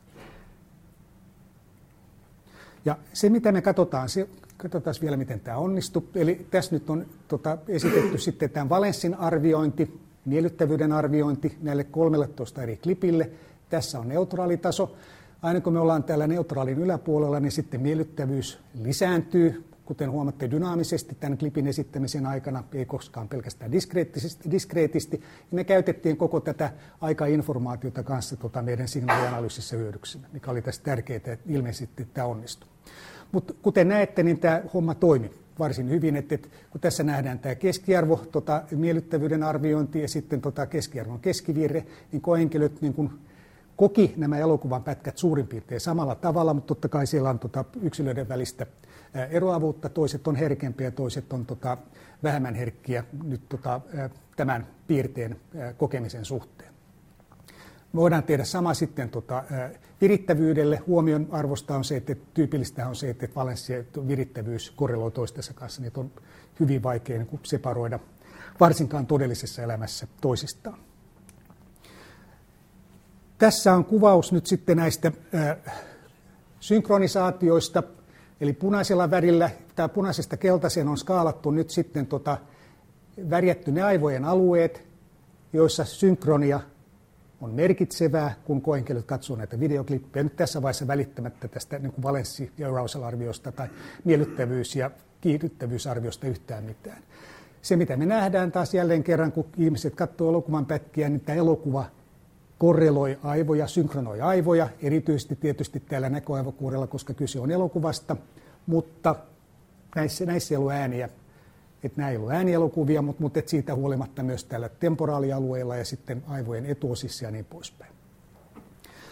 Ja se, mitä me katsotaan vielä, miten tämä onnistuu. Eli tässä nyt on esitetty sitten tämän valenssin arviointi, miellyttävyyden arviointi näille 13 eri klipille. Tässä on neutraalitaso. Aina kun me ollaan täällä neutraalin yläpuolella, niin sitten miellyttävyys lisääntyy, kuten huomatte dynaamisesti tämän klipin esittämisen aikana, ei koskaan pelkästään diskreetisti. Ja me käytettiin koko tätä aikainformaatiota kanssa meidän signaalianalyysissä hyödyksemme, mikä oli tässä tärkeää, että ilmeisesti tämä onnistui. Mutta kuten näette, niin tämä homma toimi varsin hyvin, että kun tässä nähdään tämä keskiarvo, miellyttävyyden arviointi ja sitten keskiarvon keskivirre, niin koehenkilöt niin kun koki nämä elokuvan pätkät suurin piirtein samalla tavalla, mutta totta kai siellä on yksilöiden välistä eroavuutta. Toiset on herkempiä ja toiset on vähemmän herkkiä nyt tämän piirteen kokemisen suhteen. Me voidaan tehdä sama sitten virittävyydelle. Huomion arvosta on se, että tyypillistä on se, että valenssi ja virittävyys korreloi toistensa kanssa. Niitä on hyvin vaikea niin kuin separoida, varsinkaan todellisessa elämässä toisistaan. Tässä on kuvaus nyt sitten näistä synkronisaatioista, eli punaisella värillä, tai punaisesta keltaiseen on skaalattu nyt sitten värjätty ne aivojen alueet, joissa synkronia on merkitsevää, kun koehenkilöt katsoo näitä videoklippejä. Nyt tässä vaiheessa välittämättä tästä niin kuin valenssi- ja arousal-arviosta tai miellyttävyys- ja kiihdyttävyysarviosta yhtään mitään. Se, mitä me nähdään taas jälleen kerran, kun ihmiset katsoo elokuvan pätkiä, niin tämä elokuva korreloi aivoja, synkronoi aivoja, erityisesti tietysti täällä näköaivokuorella, koska kyse on elokuvasta, mutta näissä ei ollut ääniä. Että nämä ei ollut äänielokuvia, mutta siitä huolimatta myös täällä temporaalialueella ja sitten aivojen etuosissa ja niin poispäin.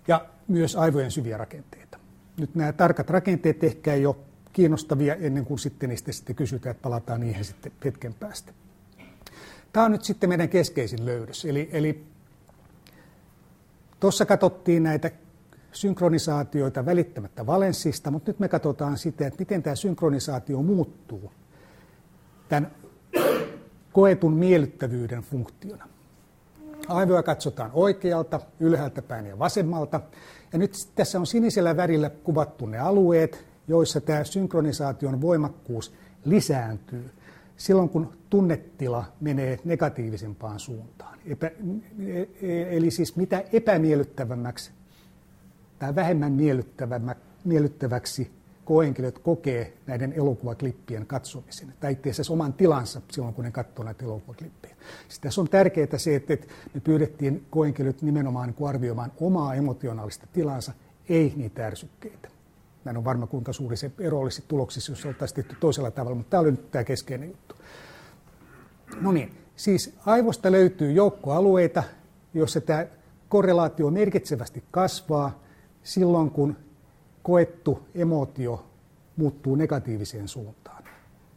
ja myös aivojen syviä rakenteita. Nyt nämä tarkat rakenteet ehkä ei ole kiinnostavia ennen kuin sitten niistä sitten kysytään, että palataan niihin sitten hetken päästä. Tämä on nyt sitten meidän keskeisin löydös. Eli tuossa katsottiin näitä synkronisaatioita välittämättä valenssista, mutta nyt me katsotaan sitä, että miten tämä synkronisaatio muuttuu tämän koetun miellyttävyyden funktiona. Aivoja katsotaan oikealta, ylhäältä päin ja vasemmalta. Ja nyt tässä on sinisellä värillä kuvattu ne alueet, joissa tämä synkronisaation voimakkuus lisääntyy silloin, kun tunnetila menee negatiivisempaan suuntaan. Eli siis mitä epämiellyttävämmäksi tai vähemmän miellyttäväksi koehenkilöt kokee näiden elokuvaklippien katsomisen, tai itse asiassa oman tilansa silloin, kun ne katsoo näitä elokuvaklippejä. Siis tässä on tärkeää se, että me pyydettiin koehenkilöt nimenomaan arvioimaan omaa emotionaalista tilansa, ei niitä ärsykkeitä. Mä en ole varma, kuinka suuri se ero olisi tuloksissa, jos oltaisiin tehty toisella tavalla, mutta tämä oli nyt tämä keskeinen juttu. No niin, siis aivosta löytyy joukko alueita, joissa tämä korrelaatio merkitsevästi kasvaa silloin, kun koettu emootio muuttuu negatiiviseen suuntaan.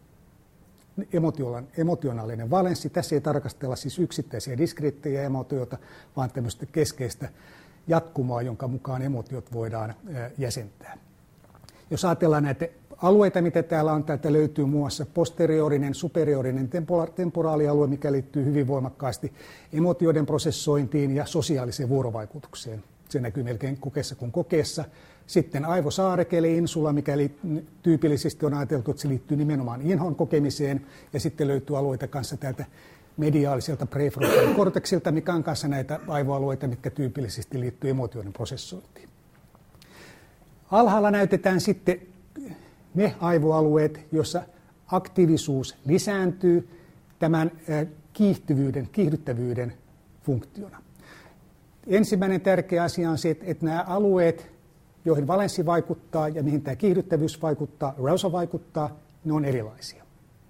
Emotionaalinen valenssi, tässä ei tarkastella siis yksittäisiä diskriittejä emootioita, vaan tämmöistä keskeistä jatkumoa, jonka mukaan emootiot voidaan jäsentää. Jos ajatellaan näitä alueita, mitä täällä on, täältä löytyy muun muassa posteriorinen, superiorinen temporaalialue, mikä liittyy hyvin voimakkaasti emootioiden prosessointiin ja sosiaaliseen vuorovaikutukseen. Se näkyy melkein kokeessa kuin kokeessa. Sitten aivosaareke eli insula, mikä tyypillisesti on ajateltu, että se liittyy nimenomaan inhon kokemiseen. Ja sitten löytyy alueita kanssa täältä mediaaliselta prefrontaalikorteksilta, mikä on kanssa näitä aivoalueita, mitkä tyypillisesti liittyy emootioiden prosessointiin. Alhaalla näytetään sitten ne aivoalueet, joissa aktiivisuus lisääntyy tämän kiihdyttävyyden funktiona. Ensimmäinen tärkeä asia on se, että nämä alueet, joihin valenssi vaikuttaa ja mihin tämä kiihdyttävyys vaikuttaa, arousal vaikuttaa, ne on erilaisia.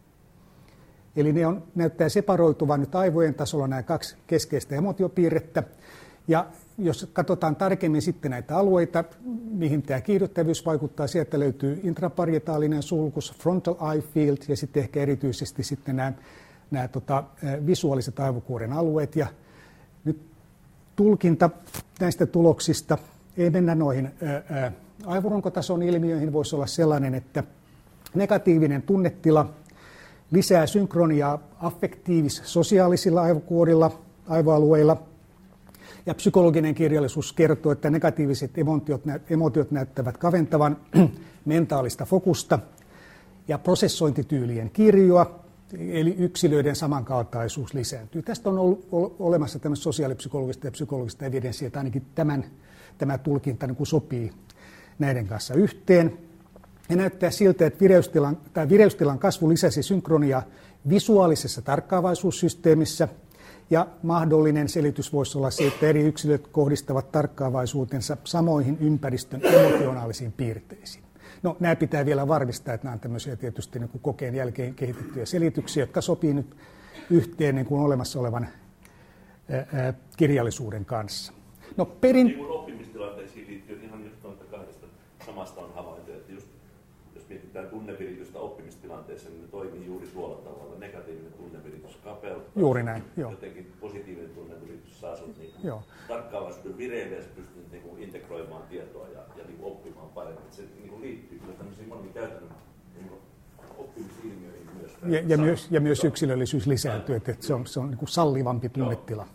Eli näyttää separoituvan nyt aivojen tasolla nämä kaksi keskeistä emootiopiirrettä. Ja jos katsotaan tarkemmin sitten näitä alueita, mihin tämä kiihdyttävyys vaikuttaa, sieltä löytyy intraparietaalinen sulkus, frontal eye field ja sitten ehkä erityisesti sitten nämä visuaaliset aivokuoren alueet. Ja nyt tulkinta näistä tuloksista, ei mennä noihin aivorunkotason ilmiöihin, voisi olla sellainen, että negatiivinen tunnetila lisää synkroniaa affektiivis-sosiaalisilla aivoalueilla, ja psykologinen kirjallisuus kertoo, että negatiiviset emootiot näyttävät kaventavan mentaalista fokusta ja prosessointityylien kirjoa, eli yksilöiden samankaltaisuus lisääntyy. Tästä on ollut olemassa tämmöistä sosiaalipsykologista ja psykologista evidenssiä, että ainakin tämä tulkinta niin kuin sopii näiden kanssa yhteen. Ja näyttää siltä, että vireystilan kasvu lisäsi synkroniaa visuaalisessa tarkkaavaisuussysteemissä, ja mahdollinen selitys voisi olla se, että eri yksilöt kohdistavat tarkkaavaisuutensa samoihin ympäristön emotionaalisiin piirteisiin. No, nämä pitää vielä varmistaa, että nämä on tämmöisiä tietysti niin kuin kokeen jälkeen kehitettyjä selityksiä, jotka sopii nyt yhteen niin kuin olemassa olevan kirjallisuuden kanssa. No, niin kuin oppimistilanteisiin liittyen ihan just noita kahdesta samasta on havainto, että just, jos mietitään tunneviritystä oppimistilanteessa, niin ne toimii juuri tuolla tavalla. Negatiivinen tunneviritys kapeuttaa. Juuri näin, joo. Jotenkin positiivinen tunneviritys saa sinut niin tarkkaavaisuuden vireille ja sä pystyt niin kuin integroimaan tietoa ja niin kuin oppimaan paremmin. Se niin kuin liittyy kyllä tämmöisiin moniin käytännön niin oppimisilmiöihin myös. Ja myös yksilöllisyys lisääntyy, että se on niin kuin sallivampi tunnetila.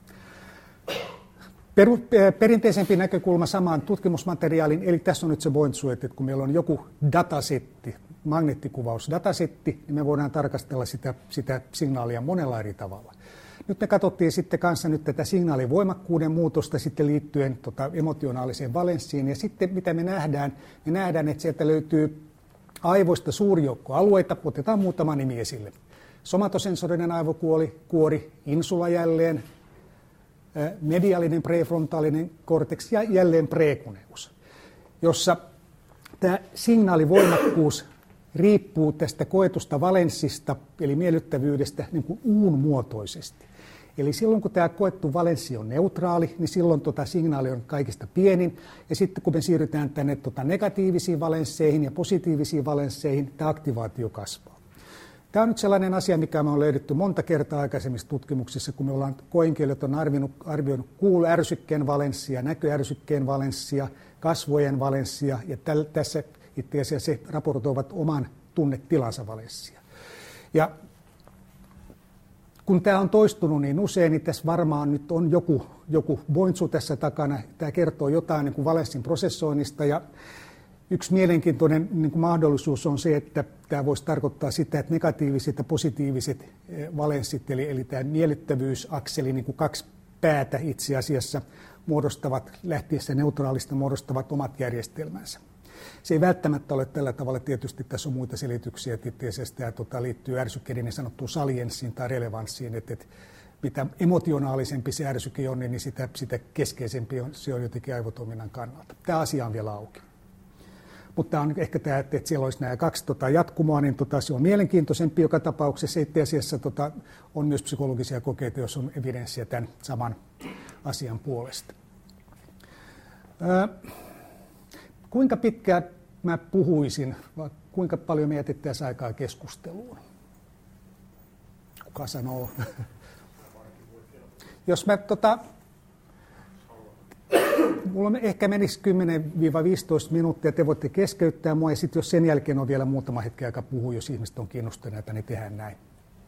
Perinteisempi näkökulma samaan tutkimusmateriaaliin, eli tässä on nyt se pointsu, että kun meillä on joku datasetti, magneettikuvausdatasetti, niin me voidaan tarkastella sitä signaalia monella eri tavalla. Nyt me katsottiin sitten kanssa nyt tätä signaalin voimakkuuden muutosta sitten liittyen emotionaaliseen valenssiin, ja sitten mitä me nähdään, että sieltä löytyy aivoista suuri joukko alueita, otetaan muutama nimi esille. Somatosensorinen aivokuori, insula jälleen, mediaalinen prefrontaalinen korteksi ja jälleen prekuneus, jossa tämä signaalivoimakkuus riippuu tästä koetusta valenssista, eli miellyttävyydestä, niin kuin uun muotoisesti. Eli silloin kun tämä koettu valenssi on neutraali, niin silloin signaali on kaikista pienin. Ja sitten kun me siirrytään tänne negatiivisiin valensseihin ja positiivisiin valensseihin, tämä aktivaatio kasvaa. Tämä on nyt sellainen asia, mikä me on löydetty monta kertaa aikaisemmissa tutkimuksissa, kun me ollaan koeinkielet on arvioinut kuuluärsykkeen valenssia, näköärsykkeen valenssia, kasvojen valenssia, ja tässä itse asiassa se raportoivat oman tunnetilansa valenssia. Ja kun tämä on toistunut niin usein, niin tässä varmaan nyt on joku pointsu tässä takana. Tämä kertoo jotain niin kuin valenssin prosessoinnista, ja yksi mielenkiintoinen niin kuin mahdollisuus on se, että tämä voisi tarkoittaa sitä, että negatiiviset ja positiiviset valenssit, eli tämä miellyttävyysakseli, niin kuin kaksi päätä itse asiassa muodostavat, lähtiessä neutraalista muodostavat omat järjestelmänsä. Se ei välttämättä ole tällä tavalla, tietysti tässä on muita selityksiä, että itse asiassa tämä liittyy ärsykkeiden niin sanottuun salienssiin tai relevanssiin, että mitä emotionaalisempi se ärsyke on, niin sitä keskeisempi se on jotenkin aivotoiminnan kannalta. Tämä asia on vielä auki. Mutta on ehkä tämä, että siellä olisi nämä kaksi jatkumoa, niin se on mielenkiintoisempi joka tapauksessa. Itse asiassa on myös psykologisia kokeita, jos on evidenssiä tämän saman asian puolesta. Kuinka pitkään mä puhuisin, vai kuinka paljon me jätettäisiin aikaa keskusteluun? Kuka sanoo? Jos mä mulla ehkä menisi 10-15 minuuttia, te voitte keskeyttää mua, ja sitten jos sen jälkeen on vielä muutama hetki aika puhua, jos ihmiset on kiinnostuneita, niin tehdään näin.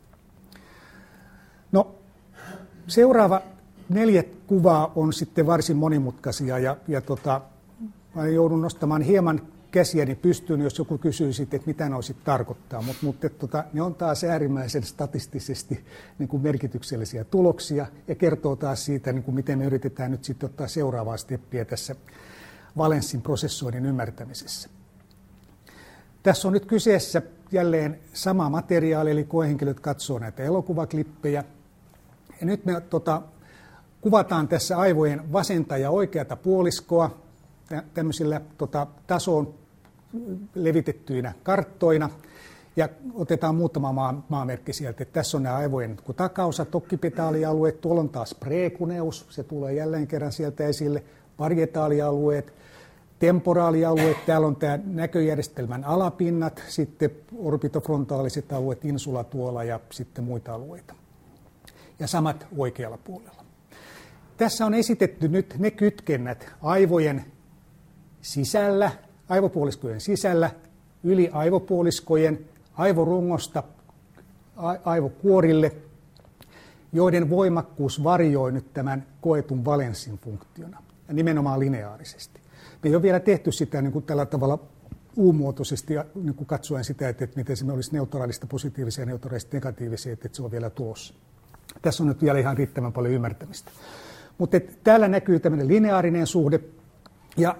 No, seuraava 4 kuvaa on sitten varsin monimutkaisia, ja mä joudun nostamaan hieman käsiäni pystyyn, jos joku kysyy sitten, että mitä ne olisi tarkoittaa, mutta ne on taas äärimmäisen statistisesti niin kuin merkityksellisiä tuloksia ja kertoo taas siitä, niin kuin miten me yritetään nyt sitten ottaa seuraavaa steppiä tässä valenssin prosessoinnin ymmärtämisessä. Tässä on nyt kyseessä jälleen sama materiaali, eli koehenkilöt katsoo näitä elokuvaklippejä. Ja nyt me kuvataan tässä aivojen vasenta ja oikeata puoliskoa tämmöisillä tasoon levitettyinä karttoina, ja otetaan muutama maamerkki sieltä. Että tässä on nämä aivojen takaosa, tokkipetaalialueet, tuolla on taas prekuneus, se tulee jälleen kerran sieltä esille, parietaalialueet, temporaalialueet, täällä on tämä näköjärjestelmän alapinnat, sitten orbitofrontaaliset alueet, insula tuolla ja sitten muita alueita. Ja samat oikealla puolella. Tässä on esitetty nyt ne kytkennät aivojen sisällä, aivopuoliskojen sisällä, yli aivopuoliskojen, aivorungosta aivokuorille, joiden voimakkuus varioi nyt tämän koetun valenssin funktiona, ja nimenomaan lineaarisesti. Me ei ole vielä tehty sitä niin kuin tällä tavalla U-muotoisesti, niin kuin katsoen sitä, että miten se olisi neutraalista positiivisia ja neutraalista negatiivisia, että se on vielä tulossa. Tässä on nyt vielä ihan riittävän paljon ymmärtämistä. Mutta täällä näkyy tämmöinen lineaarinen suhde, ja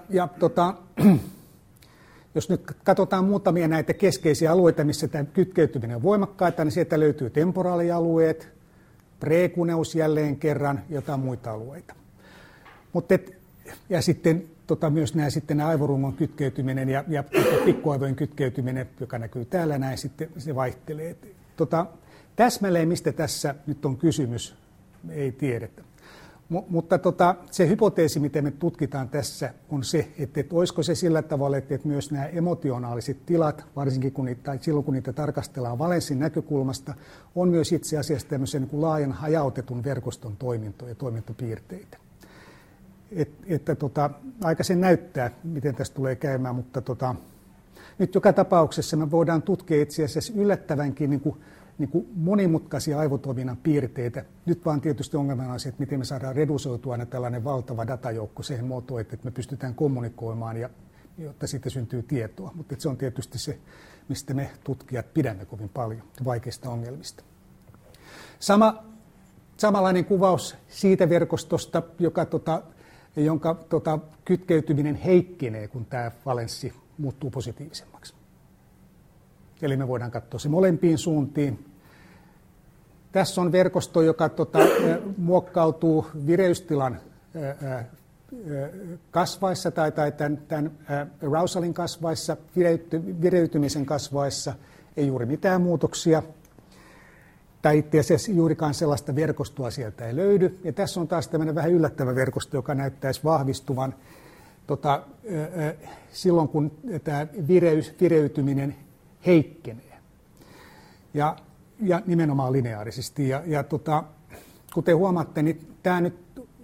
jos nyt katsotaan muutamia näitä keskeisiä alueita, missä tämä kytkeytyminen on voimakkaita, niin sieltä löytyy temporaalialueet, prekuneus jälleen kerran, jotain muita alueita. Ja sitten myös nämä aivorungon kytkeytyminen ja pikkuaivojen kytkeytyminen, joka näkyy täällä näin, sitten se vaihtelee. Täsmälleen, mistä tässä nyt on kysymys, ei tiedetä. Mutta se hypoteesi, miten me tutkitaan tässä, on se, että olisiko se sillä tavalla, että myös nämä emotionaaliset tilat, varsinkin silloin kun niitä tarkastellaan valenssin näkökulmasta, on myös itse asiassa tämmöisen niin kuin laajan hajautetun verkoston toimintoja ja toimintopiirteitä. Aika sen näyttää, miten tässä tulee käymään, mutta nyt joka tapauksessa me voidaan tutkia itse asiassa yllättävänkin niin kuin monimutkaisia aivotoiminnan piirteitä. Nyt vaan tietysti ongelmana on se, että miten me saadaan redusoitua aina tällainen valtava datajoukko siihen muotoon, että me pystytään kommunikoimaan, jotta siitä syntyy tietoa. Mutta se on tietysti se, mistä me tutkijat pidämme kovin paljon vaikeista ongelmista. Samanlainen kuvaus siitä verkostosta, jonka kytkeytyminen heikkenee, kun tämä valenssi muuttuu positiivisemmaksi. Eli me voidaan katsoa se molempiin suuntiin. Tässä on verkosto, joka muokkautuu vireystilan kasvaessa tai tämän arousalin kasvaessa, vireytymisen kasvaessa, ei juuri mitään muutoksia. tai itse asiassa juurikaan sellaista verkostoa sieltä ei löydy. Ja tässä on taas tämmöinen vähän yllättävä verkosto, joka näyttäisi vahvistuvan silloin, kun tämä vireytyminen heikkenee. Ja nimenomaan lineaarisesti. Kuten huomaatte, niin tämä nyt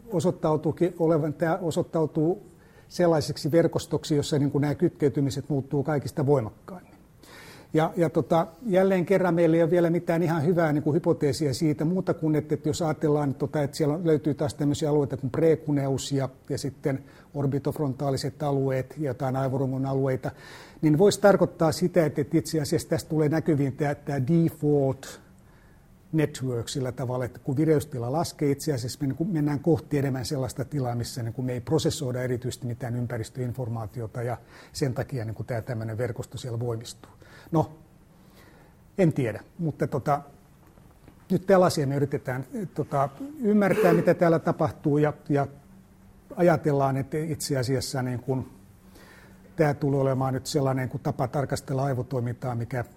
osoittautuu sellaiseksi verkostoksi, jossa niin kuin nämä kytkeytymiset muuttuu kaikista voimakkaimmin. Jälleen kerran meillä ei ole vielä mitään ihan hyvää niin kuin hypoteesia siitä muuta kuin, että jos ajatellaan, että siellä löytyy taas tämmöisiä alueita kuin prekuneus ja sitten orbitofrontaaliset alueet ja jotain aivorungon alueita, niin voisi tarkoittaa sitä, että itse asiassa tästä tulee näkyviin tämä default network sillä tavalla, että kun vireystila laskee, itse asiassa me mennään kohti enemmän sellaista tilaa, missä niin kuin me ei prosessoida erityisesti mitään ympäristöinformaatiota ja sen takia niin kuin tämä tämmöinen verkosto siellä voimistuu. No, en tiedä, mutta nyt tällaisia me yritetään ymmärtää, mitä täällä tapahtuu ja ajatellaan, että itse asiassa niin kuin, tämä tulee olemaan nyt sellainen kuin tapa tarkastella aivotoimintaa, mikä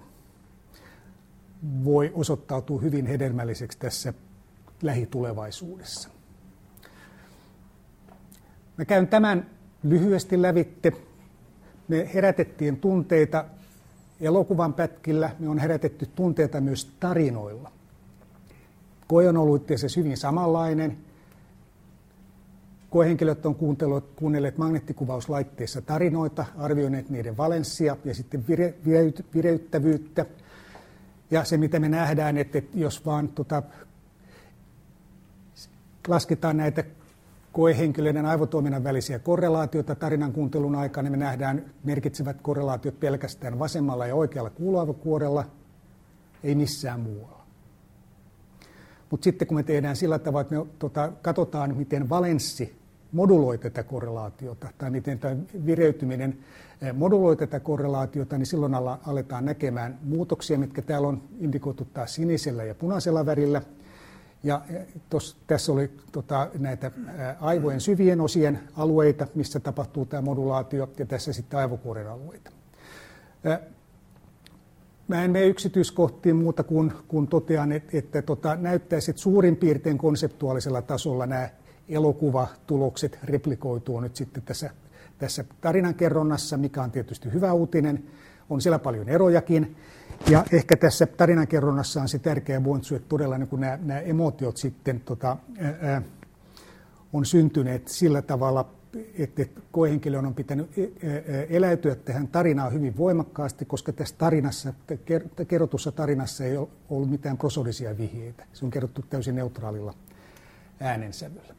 voi osoittautua hyvin hedelmälliseksi tässä lähitulevaisuudessa. Mä käyn tämän lyhyesti lävitte. Me herätettiin tunteita elokuvan pätkillä, me on herätetty tunteita myös tarinoilla. Koe on ollut itse asiassa hyvin samanlainen. Koehenkilöt on kuunnelleet magneettikuvauslaitteissa tarinoita, arvioineet niiden valenssia ja sitten vireyttävyyttä. Ja se, mitä me nähdään, että jos vaan lasketaan näitä koehenkilöiden aivotoiminnan välisiä korrelaatioita tarinan kuuntelun aikana, niin me nähdään merkitsevät korrelaatiot pelkästään vasemmalla ja oikealla kuuloaivokuorella, ei missään muualla. Mutta sitten kun me tehdään sillä tavalla, että me katsotaan, miten valenssi moduloi tätä korrelaatiota, tai miten tämä vireytyminen moduloi tätä korrelaatiota, niin silloin aletaan näkemään muutoksia, mitkä täällä on indikoitu taas sinisellä ja punaisella värillä. Ja tässä oli näitä aivojen syvien osien alueita, missä tapahtuu tämä modulaatio, ja tässä sitten aivokuoren alueita. Mä en mene yksityiskohtiin muuta kuin totean, että näyttäisi, että suurin piirtein konseptuaalisella tasolla nämä elokuvatulokset replikoituu nyt sitten tässä tarinankerronnassa, mikä on tietysti hyvä uutinen. On siellä paljon erojakin. Ja ehkä tässä tarinankerronnassa on se tärkeä pointsu, että todella niin kun nämä emotiot sitten on syntyneet sillä tavalla, että koehenkilön on pitänyt eläytyä tähän tarinaan hyvin voimakkaasti, koska tässä kerrotussa tarinassa ei ole ollut mitään prosodisia vihjeitä. Se on kerrottu täysin neutraalilla äänensävyllä.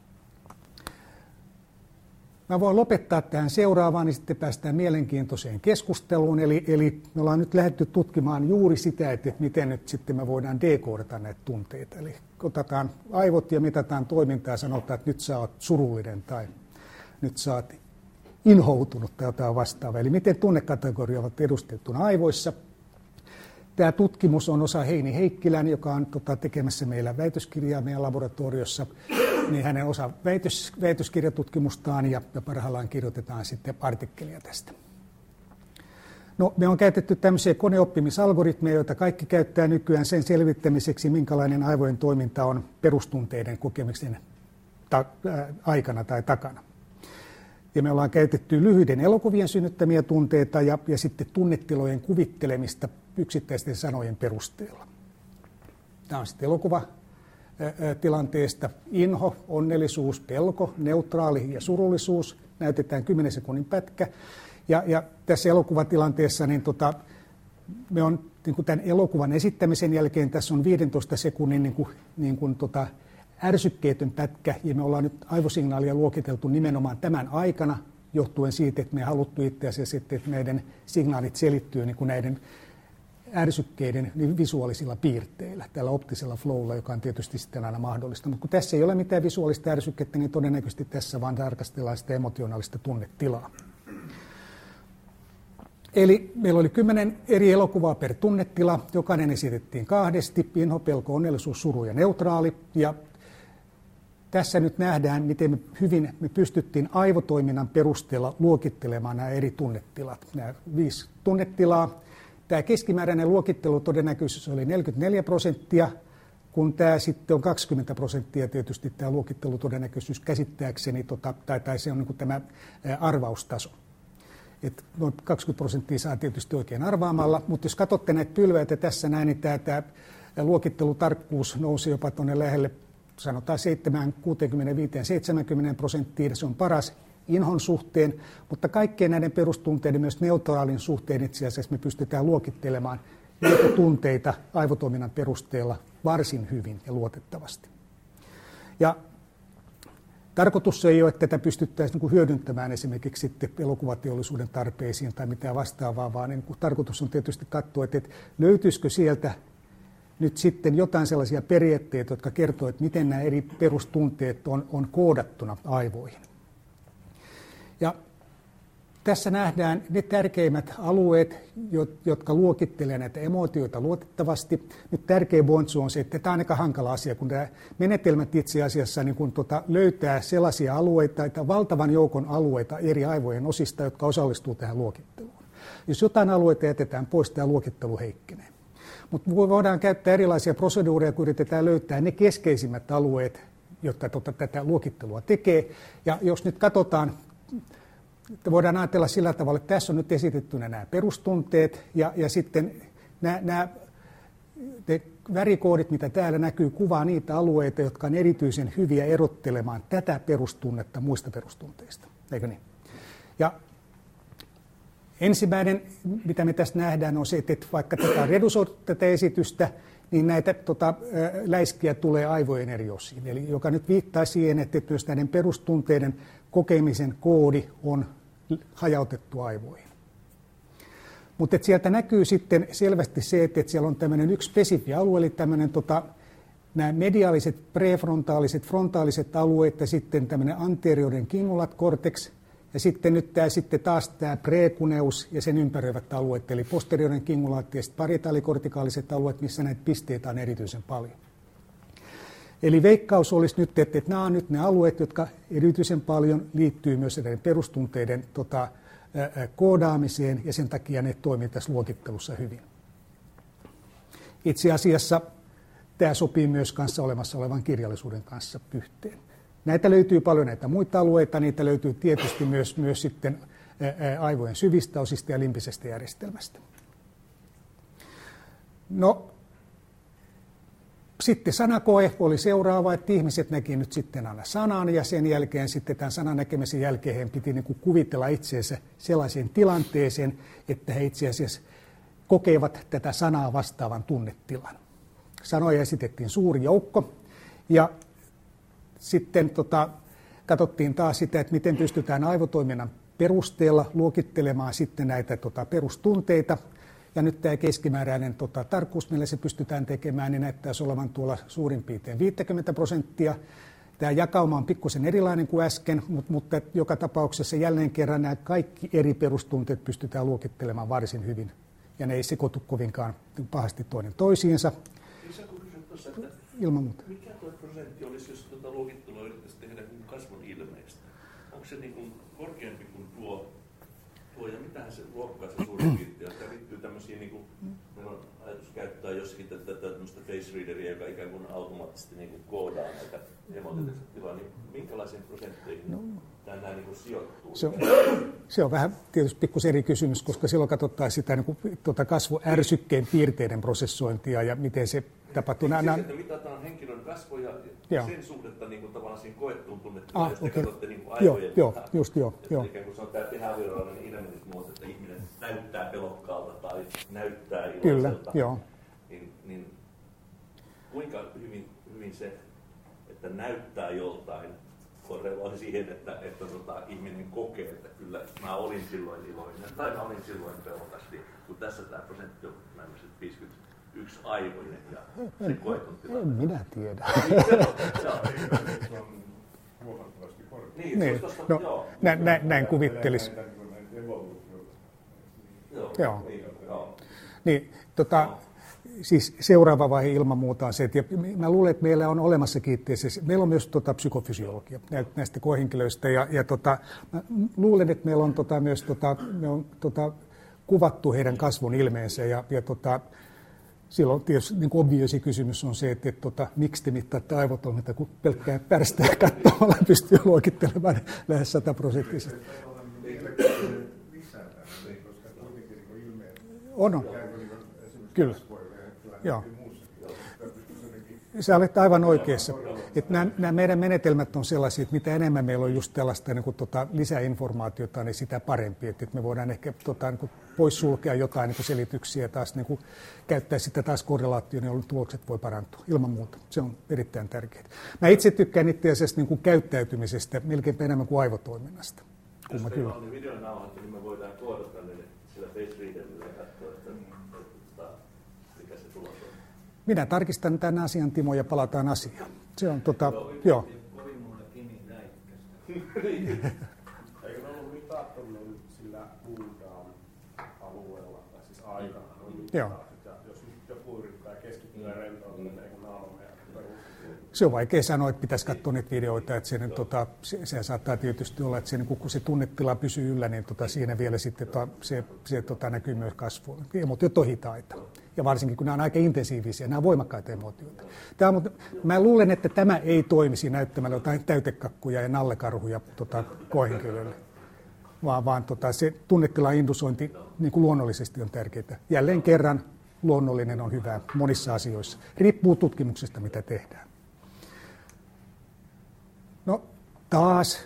Mä voin lopettaa tähän seuraavaan, niin sitten päästään mielenkiintoiseen keskusteluun. Eli me ollaan nyt lähdetty tutkimaan juuri sitä, että miten nyt sitten me voidaan dekoodata näitä tunteita. Eli otetaan aivot ja mitataan toimintaa ja sanotaan, että nyt sä oot surullinen tai nyt sä oot inhoutunut tai jotain vastaavaa. Eli miten tunnekategoriat ovat edustettuna aivoissa. Tämä tutkimus on osa Heini Heikkilän, joka on tekemässä meillä väitöskirjaa meidän laboratoriossa. Niin hänen osa väitöskirjatutkimustaan ja parhaillaan kirjoitetaan sitten artikkelia tästä. No, me on käytetty tämmöisiä koneoppimisalgoritmeja, joita kaikki käyttää nykyään sen selvittämiseksi, minkälainen aivojen toiminta on perustunteiden kokemuksen aikana tai takana. Ja me ollaan käytetty lyhyiden elokuvien synnyttämiä tunteita ja sitten tunnetilojen kuvittelemista yksittäisten sanojen perusteella. Tämä on sitten elokuvatilanteesta inho, onnellisuus, pelko, neutraali ja surullisuus. Näytetään 10 sekunnin pätkä. Ja tässä elokuvatilanteessa niin me on niin kuin tämän elokuvan esittämisen jälkeen tässä on 15 sekunnin ärsykkeetön pätkä, ja me ollaan nyt aivosignaalia luokiteltu nimenomaan tämän aikana, johtuen siitä, että me haluttu itse asiassa, että meidän signaalit selittyy niin kuin näiden ärsykkeiden visuaalisilla piirteillä, tällä optisella flowlla, joka on tietysti sitten aina mahdollista. Mutta kun tässä ei ole mitään visuaalista ärsykettä, niin todennäköisesti tässä vaan tarkastellaan sitä emotionaalista tunnetilaa. Eli meillä oli 10 eri elokuvaa per tunnetila, jokainen esitettiin kahdesti, inho, pelko, onnellisuus, suru ja neutraali. Ja tässä nyt nähdään, miten hyvin me pystyttiin aivotoiminnan perusteella luokittelemaan nämä eri tunnetilat. Nämä 5 tunnetilaa. Tämä keskimääräinen luokittelu todennäköisyys oli 44%, kun tämä sitten on 20% tietysti tämä luokittelutodennäköisyys käsittääkseni, tai se on niin kuin tämä arvaustaso. Et noin 20% saa tietysti oikein arvaamalla, mutta jos katsotte näitä pylväitä tässä näin, niin tämä luokittelutarkkuus nousi jopa tuonne lähelle, sanotaan 65-70%, se on paras inhon suhteen, mutta kaikkien näiden perustunteiden, myös neutraalin suhteen itse asiassa me pystytään luokittelemaan näitä tunteita aivotoiminnan perusteella varsin hyvin ja luotettavasti. Ja tarkoitus ei ole, että tätä pystyttäisiin hyödyntämään esimerkiksi sitten elokuvateollisuuden tarpeisiin tai mitään vastaavaa, vaan niin tarkoitus on tietysti katsoa, että löytyisikö sieltä nyt sitten jotain sellaisia periaatteita, jotka kertoo, että miten nämä eri perustunteet on koodattuna aivoihin. Ja tässä nähdään ne tärkeimmät alueet, jotka luokittelevat näitä emootioita luotettavasti. Nyt tärkein pointsu on se, että tämä on aika hankala asia, kun nämä menetelmät itse asiassa niin kun löytää sellaisia alueita, että valtavan joukon alueita eri aivojen osista, jotka osallistuu tähän luokitteluun. Jos jotain alueita jätetään pois, tämä luokittelu heikkenee. Mutta voidaan käyttää erilaisia proseduureja, kun yritetään löytää ne keskeisimmät alueet, jotka tätä luokittelua tekee. Ja jos nyt katsotaan, voidaan ajatella sillä tavalla, että tässä on nyt esitettynä nämä perustunteet ja sitten nämä värikoodit, mitä täällä näkyy, kuvaa niitä alueita, jotka on erityisen hyviä erottelemaan tätä perustunnetta muista perustunteista. Eikö niin? Ja ensimmäinen, mitä me tässä nähdään, on se, että vaikka tätä on redusoitu tätä esitystä, niin näitä läiskiä tulee aivojen eri osiin. Eli joka nyt viittaa siihen, että myös näiden perustunteiden kokemisen koodi on hajautettu aivoihin. Mutta sieltä näkyy sitten selvästi se, että siellä on tämmöinen yksi spesifi alue, eli tämmöinen nämä mediaaliset, prefrontaaliset, frontaaliset alueet ja sitten tämmöinen anteriorinen cingulate cortex ja sitten nyt taas tämä prekuneus ja sen ympäröivät alueet, eli posteriorinen cingulate ja sitten parietaalikortikaaliset alueet, missä näitä pisteitä on erityisen paljon. Eli veikkaus olisi nyt, että nämä on nyt ne alueet, jotka erityisen paljon liittyy myös näiden perustunteiden koodaamiseen, ja sen takia ne toimii tässä luokittelussa hyvin. Itse asiassa tämä sopii myös kanssa olemassa olevan kirjallisuuden kanssa yhteen. Näitä löytyy paljon näitä muita alueita, niitä löytyy tietysti myös sitten aivojen syvistä osista ja limpisestä järjestelmästä. No, sitten sanakoe oli seuraava, että ihmiset näki nyt sitten aina sanan ja sen jälkeen sitten tämän sanan näkemisen jälkeen he piti niin kuin kuvitella itseensä sellaiseen tilanteeseen, että he itse asiassa kokevat tätä sanaa vastaavan tunnetilan. Sanoja esitettiin suuri joukko ja sitten katsottiin taas sitä, että miten pystytään aivotoiminnan perusteella luokittelemaan sitten näitä perustunteita. Ja nyt tämä keskimääräinen tarkkuus, millä se pystytään tekemään, niin näyttäisi olevan tuolla suurin piirtein 50%. Tämä jakauma on pikkusen erilainen kuin äsken, mutta joka tapauksessa jälleen kerran nämä kaikki eri perustunteet pystytään luokittelemaan varsin hyvin. Ja ne ei sekoitu kovinkaan pahasti toinen toisiinsa. Ilman muuta. Mikä tuo prosentti olisi, jos luokittelua yrittäisi tehdä kasvun ilmeistä? Onko se niin kuin korkeampi kuin tuo ja mitähän se luokkaa se suurin piirtein? Tämä liittyy tämmöisiin, niin kuin, meillä on ajatus käyttää jossakin tämmöistä face readeria, joka ikään kuin automaattisesti niin kuin koodaa näitä emootioita tilaa, niin minkälaisiin prosentteihin tämä niin kuin sijoittuu? Se on vähän tietysti pikkusen eri kysymys, koska silloin katsotaan sitä niin kuin, kasvuärsykkeen piirteiden prosessointia ja miten se tapahtuu. Siis että mitataan henkilön kasvoja ja sen suhdetta niin kuin tavallaan siinä koettuun tunnettuun, ja sitten katsotte niin kuin aivojen. Joo. Ikään kuin se on tämä behavioraalinen ilmenemismuoto, että ihminen näyttää pelokkaalta tai näyttää iloiselta. Kyllä, niin kuinka hyvin se, että näyttää joltain, korreloi siihen, että ihminen kokee, että kyllä mä olin silloin iloinen tai mä olin silloin pelokas, kun tässä tämä prosentti on 51 aivoinen ja se koetun tilanne. En minä tiedä. Niin, no, näin kuvittelisi. Joo. Niin, siis seuraava vaihe ilman muuta on se, että mä luulen, että meillä on olemassa kiitteessä, meillä on myös psykofysiologia näistä koehenkilöistä, ja mä luulen, että meillä on me on kuvattu heidän kasvun ilmeensä, ja silloin tietysti niin obvioisi kysymys on se, että miksi te mittaatte aivotoimintaa, kun pelkkää pärstää katsomalla pystyy luokittelemaan lähes 100%. On. Kyllä. Joo. Sä olet aivan oikeassa. Että nämä meidän menetelmät on sellaisia, että mitä enemmän meillä on just tällaista niin kuin, lisäinformaatiota, niin sitä parempi. Että me voidaan ehkä niin poissulkea jotain niin selityksiä ja taas niin käyttää sitä taas korrelaatioon, jolloin tulokset voi parantua ilman muuta. Se on erittäin tärkeää. Mä itse tykkään itse asiassa niin käyttäytymisestä melkein enemmän kuin aivotoiminnasta. Jos meillä on niin videonauhat, niin me voidaan tuoda tänne sillä face readerilla ja katsoa, että mikä se tulos on. Minä tarkistan tämän asian, Timo, ja palataan asiaan. Se on joo. Kovin monta Kimin näyttöstä. Eikö ne ollut mitattomia sillä cooldown-alueella, tai siis aikana? Joo. Jos joku yrittää keskittyä rentoutua, niin eikö naaloja perustua? Se on vaikea sanoa, että pitäisi katsoa niitä videoita. Että se saattaa tietysti olla, että kun se tunnetila pysyy yllä, niin siinä vielä sitten se näkyy myös kasvuun. Emotiot on hitaita. Ja varsinkin, kun nämä on aika intensiivisiä, nämä on voimakkaita emotioita. Mä luulen, että tämä ei toimisi näyttämällä jotain täytekakkuja ja nallekarhuja koehenkilöille, vaan se tunnetilan indusointi niin kuin luonnollisesti on tärkeää. Jälleen kerran luonnollinen on hyvä monissa asioissa. Riippuu tutkimuksesta, mitä tehdään. No taas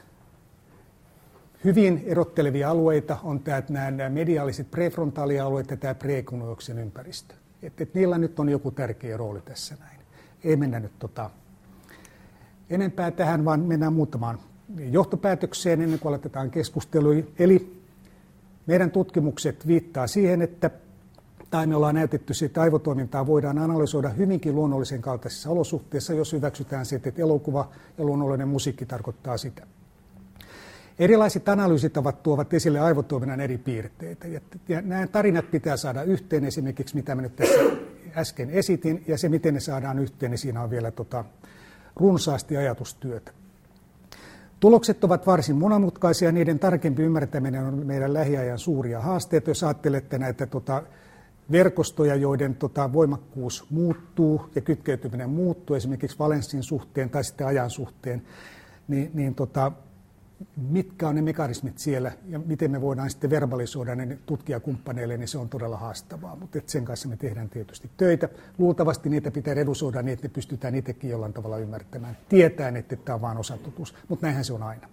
hyvin erottelevia alueita on nämä mediaaliset prefrontaalialueet ja tämä preekonuoksen ympäristö. Että niillä nyt on joku tärkeä rooli tässä näin. Ei mennä nyt enempää tähän, vaan mennään muutamaan johtopäätökseen ennen kuin aloitetaan keskustelua. Eli meidän tutkimukset viittaa siihen, tai me ollaan näytetty, että aivotoimintaa voidaan analysoida hyvinkin luonnollisen kaltaisissa olosuhteissa, jos hyväksytään se, että elokuva ja luonnollinen musiikki tarkoittaa sitä. Erilaiset analyysitavat tuovat esille aivotoiminnan eri piirteitä. Ja nämä tarinat pitää saada yhteen, esimerkiksi mitä mä nyt tässä äsken esitin, ja se miten ne saadaan yhteen, niin siinä on vielä runsaasti ajatustyötä. Tulokset ovat varsin monimutkaisia, niiden tarkempi ymmärtäminen on meidän lähiajan suuria haasteita. Jos ajattelette näitä verkostoja, joiden voimakkuus muuttuu ja kytkeytyminen muuttuu, esimerkiksi valenssin suhteen tai sitten ajan suhteen, niin mitkä on ne mekanismit siellä ja miten me voidaan sitten verbalisoida ne tutkijakumppaneille, niin se on todella haastavaa. Mutta sen kanssa me tehdään tietysti töitä. Luultavasti niitä pitää redusoida niin, että ne pystytään itsekin jollain tavalla ymmärtämään. Tietäen, että tämä on vain osatotuus, mutta näinhän se on aina.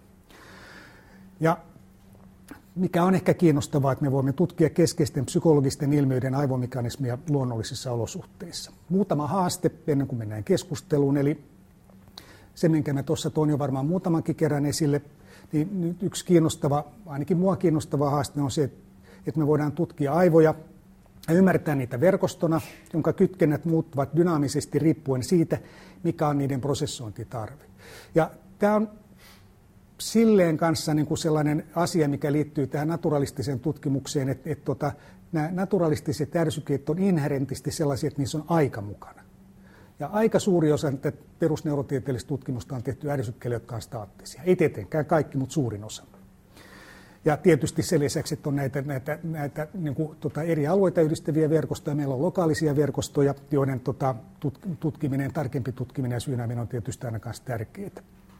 Ja mikä on ehkä kiinnostavaa, että me voimme tutkia keskeisten psykologisten ilmiöiden aivomekanismia luonnollisissa olosuhteissa. Muutama haaste ennen kuin mennään keskusteluun, eli se, minkä me tuossa toin jo varmaan muutamankin kerran esille, niin yksi kiinnostava, ainakin mua kiinnostava haaste on se, että me voidaan tutkia aivoja ja ymmärtää niitä verkostona, jonka kytkennät muuttuvat dynaamisesti riippuen siitä, mikä on niiden prosessointitarve. Ja tämä on silleen kanssa niin kuin sellainen asia, mikä liittyy tähän naturalistiseen tutkimukseen, että nämä naturalistiset ärsykkeet on inherentisti sellaisia, että niissä on aika mukana. Ja aika suuri osa perusneurotieteellistä tutkimusta on tehty ärsykkeille, jotka on staattisia. Ei tietenkään kaikki, mutta suurin osa. Ja tietysti sen lisäksi, että on näitä niin kuin, eri alueita yhdistäviä verkostoja. Meillä on lokaalisia verkostoja, joiden tarkempi tutkiminen ja syynääminen on tietysti aina kanssa tärkeää.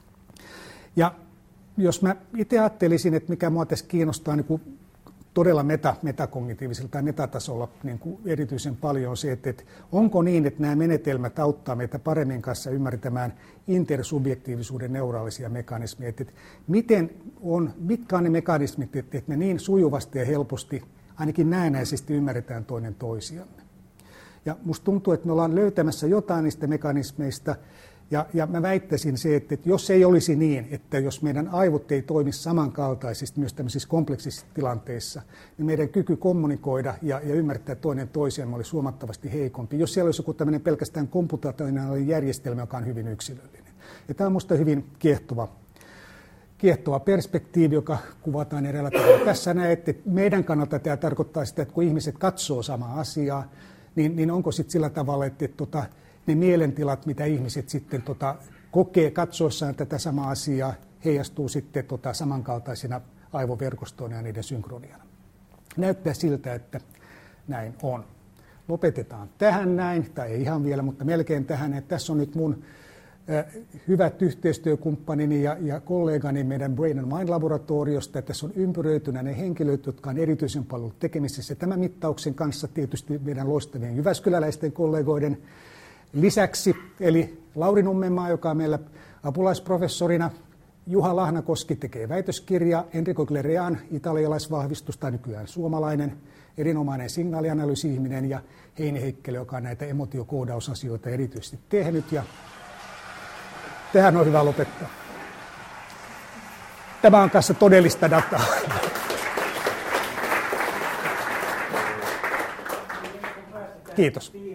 Ja jos mä itse ajattelisin, että mikä mua tässä kiinnostaa niin kuin todella metakognitiivisella tai metatasolla niin kuin erityisen paljon on se, että onko niin, että nämä menetelmät auttaa meitä paremmin kanssa ymmärtämään intersubjektiivisuuden neuraalisia mekanismeja. Että mitkä on ne mekanismit, että me niin sujuvasti ja helposti, ainakin näennäisesti ymmärretään toinen toisiamme. Ja musta tuntuu, että me ollaan löytämässä jotain niistä mekanismeista, ja mä väittäisin se, että jos ei olisi niin, että jos meidän aivot ei toimi samankaltaisesti myös tämmöisissä kompleksisissa tilanteissa, niin meidän kyky kommunikoida ja ymmärtää toinen toisiamme olisi huomattavasti heikompi. Jos siellä olisi joku tämmöinen pelkästään komputationaalinen järjestelmä, joka on hyvin yksilöllinen. Ja tämä on minusta hyvin kiehtova perspektiivi, joka kuvataan eräällä tavalla. Tässä näette, että meidän kannalta tämä tarkoittaa sitä, että kun ihmiset katsoo samaa asiaa, niin onko sitten sillä tavalla, että ne mielentilat, mitä ihmiset sitten kokee katsoessaan tätä samaa asiaa, heijastuu sitten samankaltaisina aivoverkostoina ja niiden synkroniana. Näyttää siltä, että näin on. lopetetaan tähän näin, tai ei ihan vielä, mutta melkein tähän. Että tässä on nyt mun hyvät yhteistyökumppanini ja kollegani meidän Brain and Mind-laboratoriosta. Tässä on ympäröitynä ne henkilöt, jotka on erityisen paljon tekemisissä tämän mittauksen kanssa, tietysti meidän loistavien jyväskyläläisten kollegoiden lisäksi. Eli Lauri Nummenmaa, joka on meillä apulaisprofessorina, Juha Lahnakoski tekee väitöskirjaa, Enrico Glerean, italialaisvahvistus tai nykyään suomalainen, erinomainen signaalianalyysi-ihminen, ja Heini Heikkilä, joka on näitä emotiokoodaus-asioita erityisesti tehnyt. Ja tähän on hyvä lopettaa. Tämä on kanssa todellista dataa. Kiitos.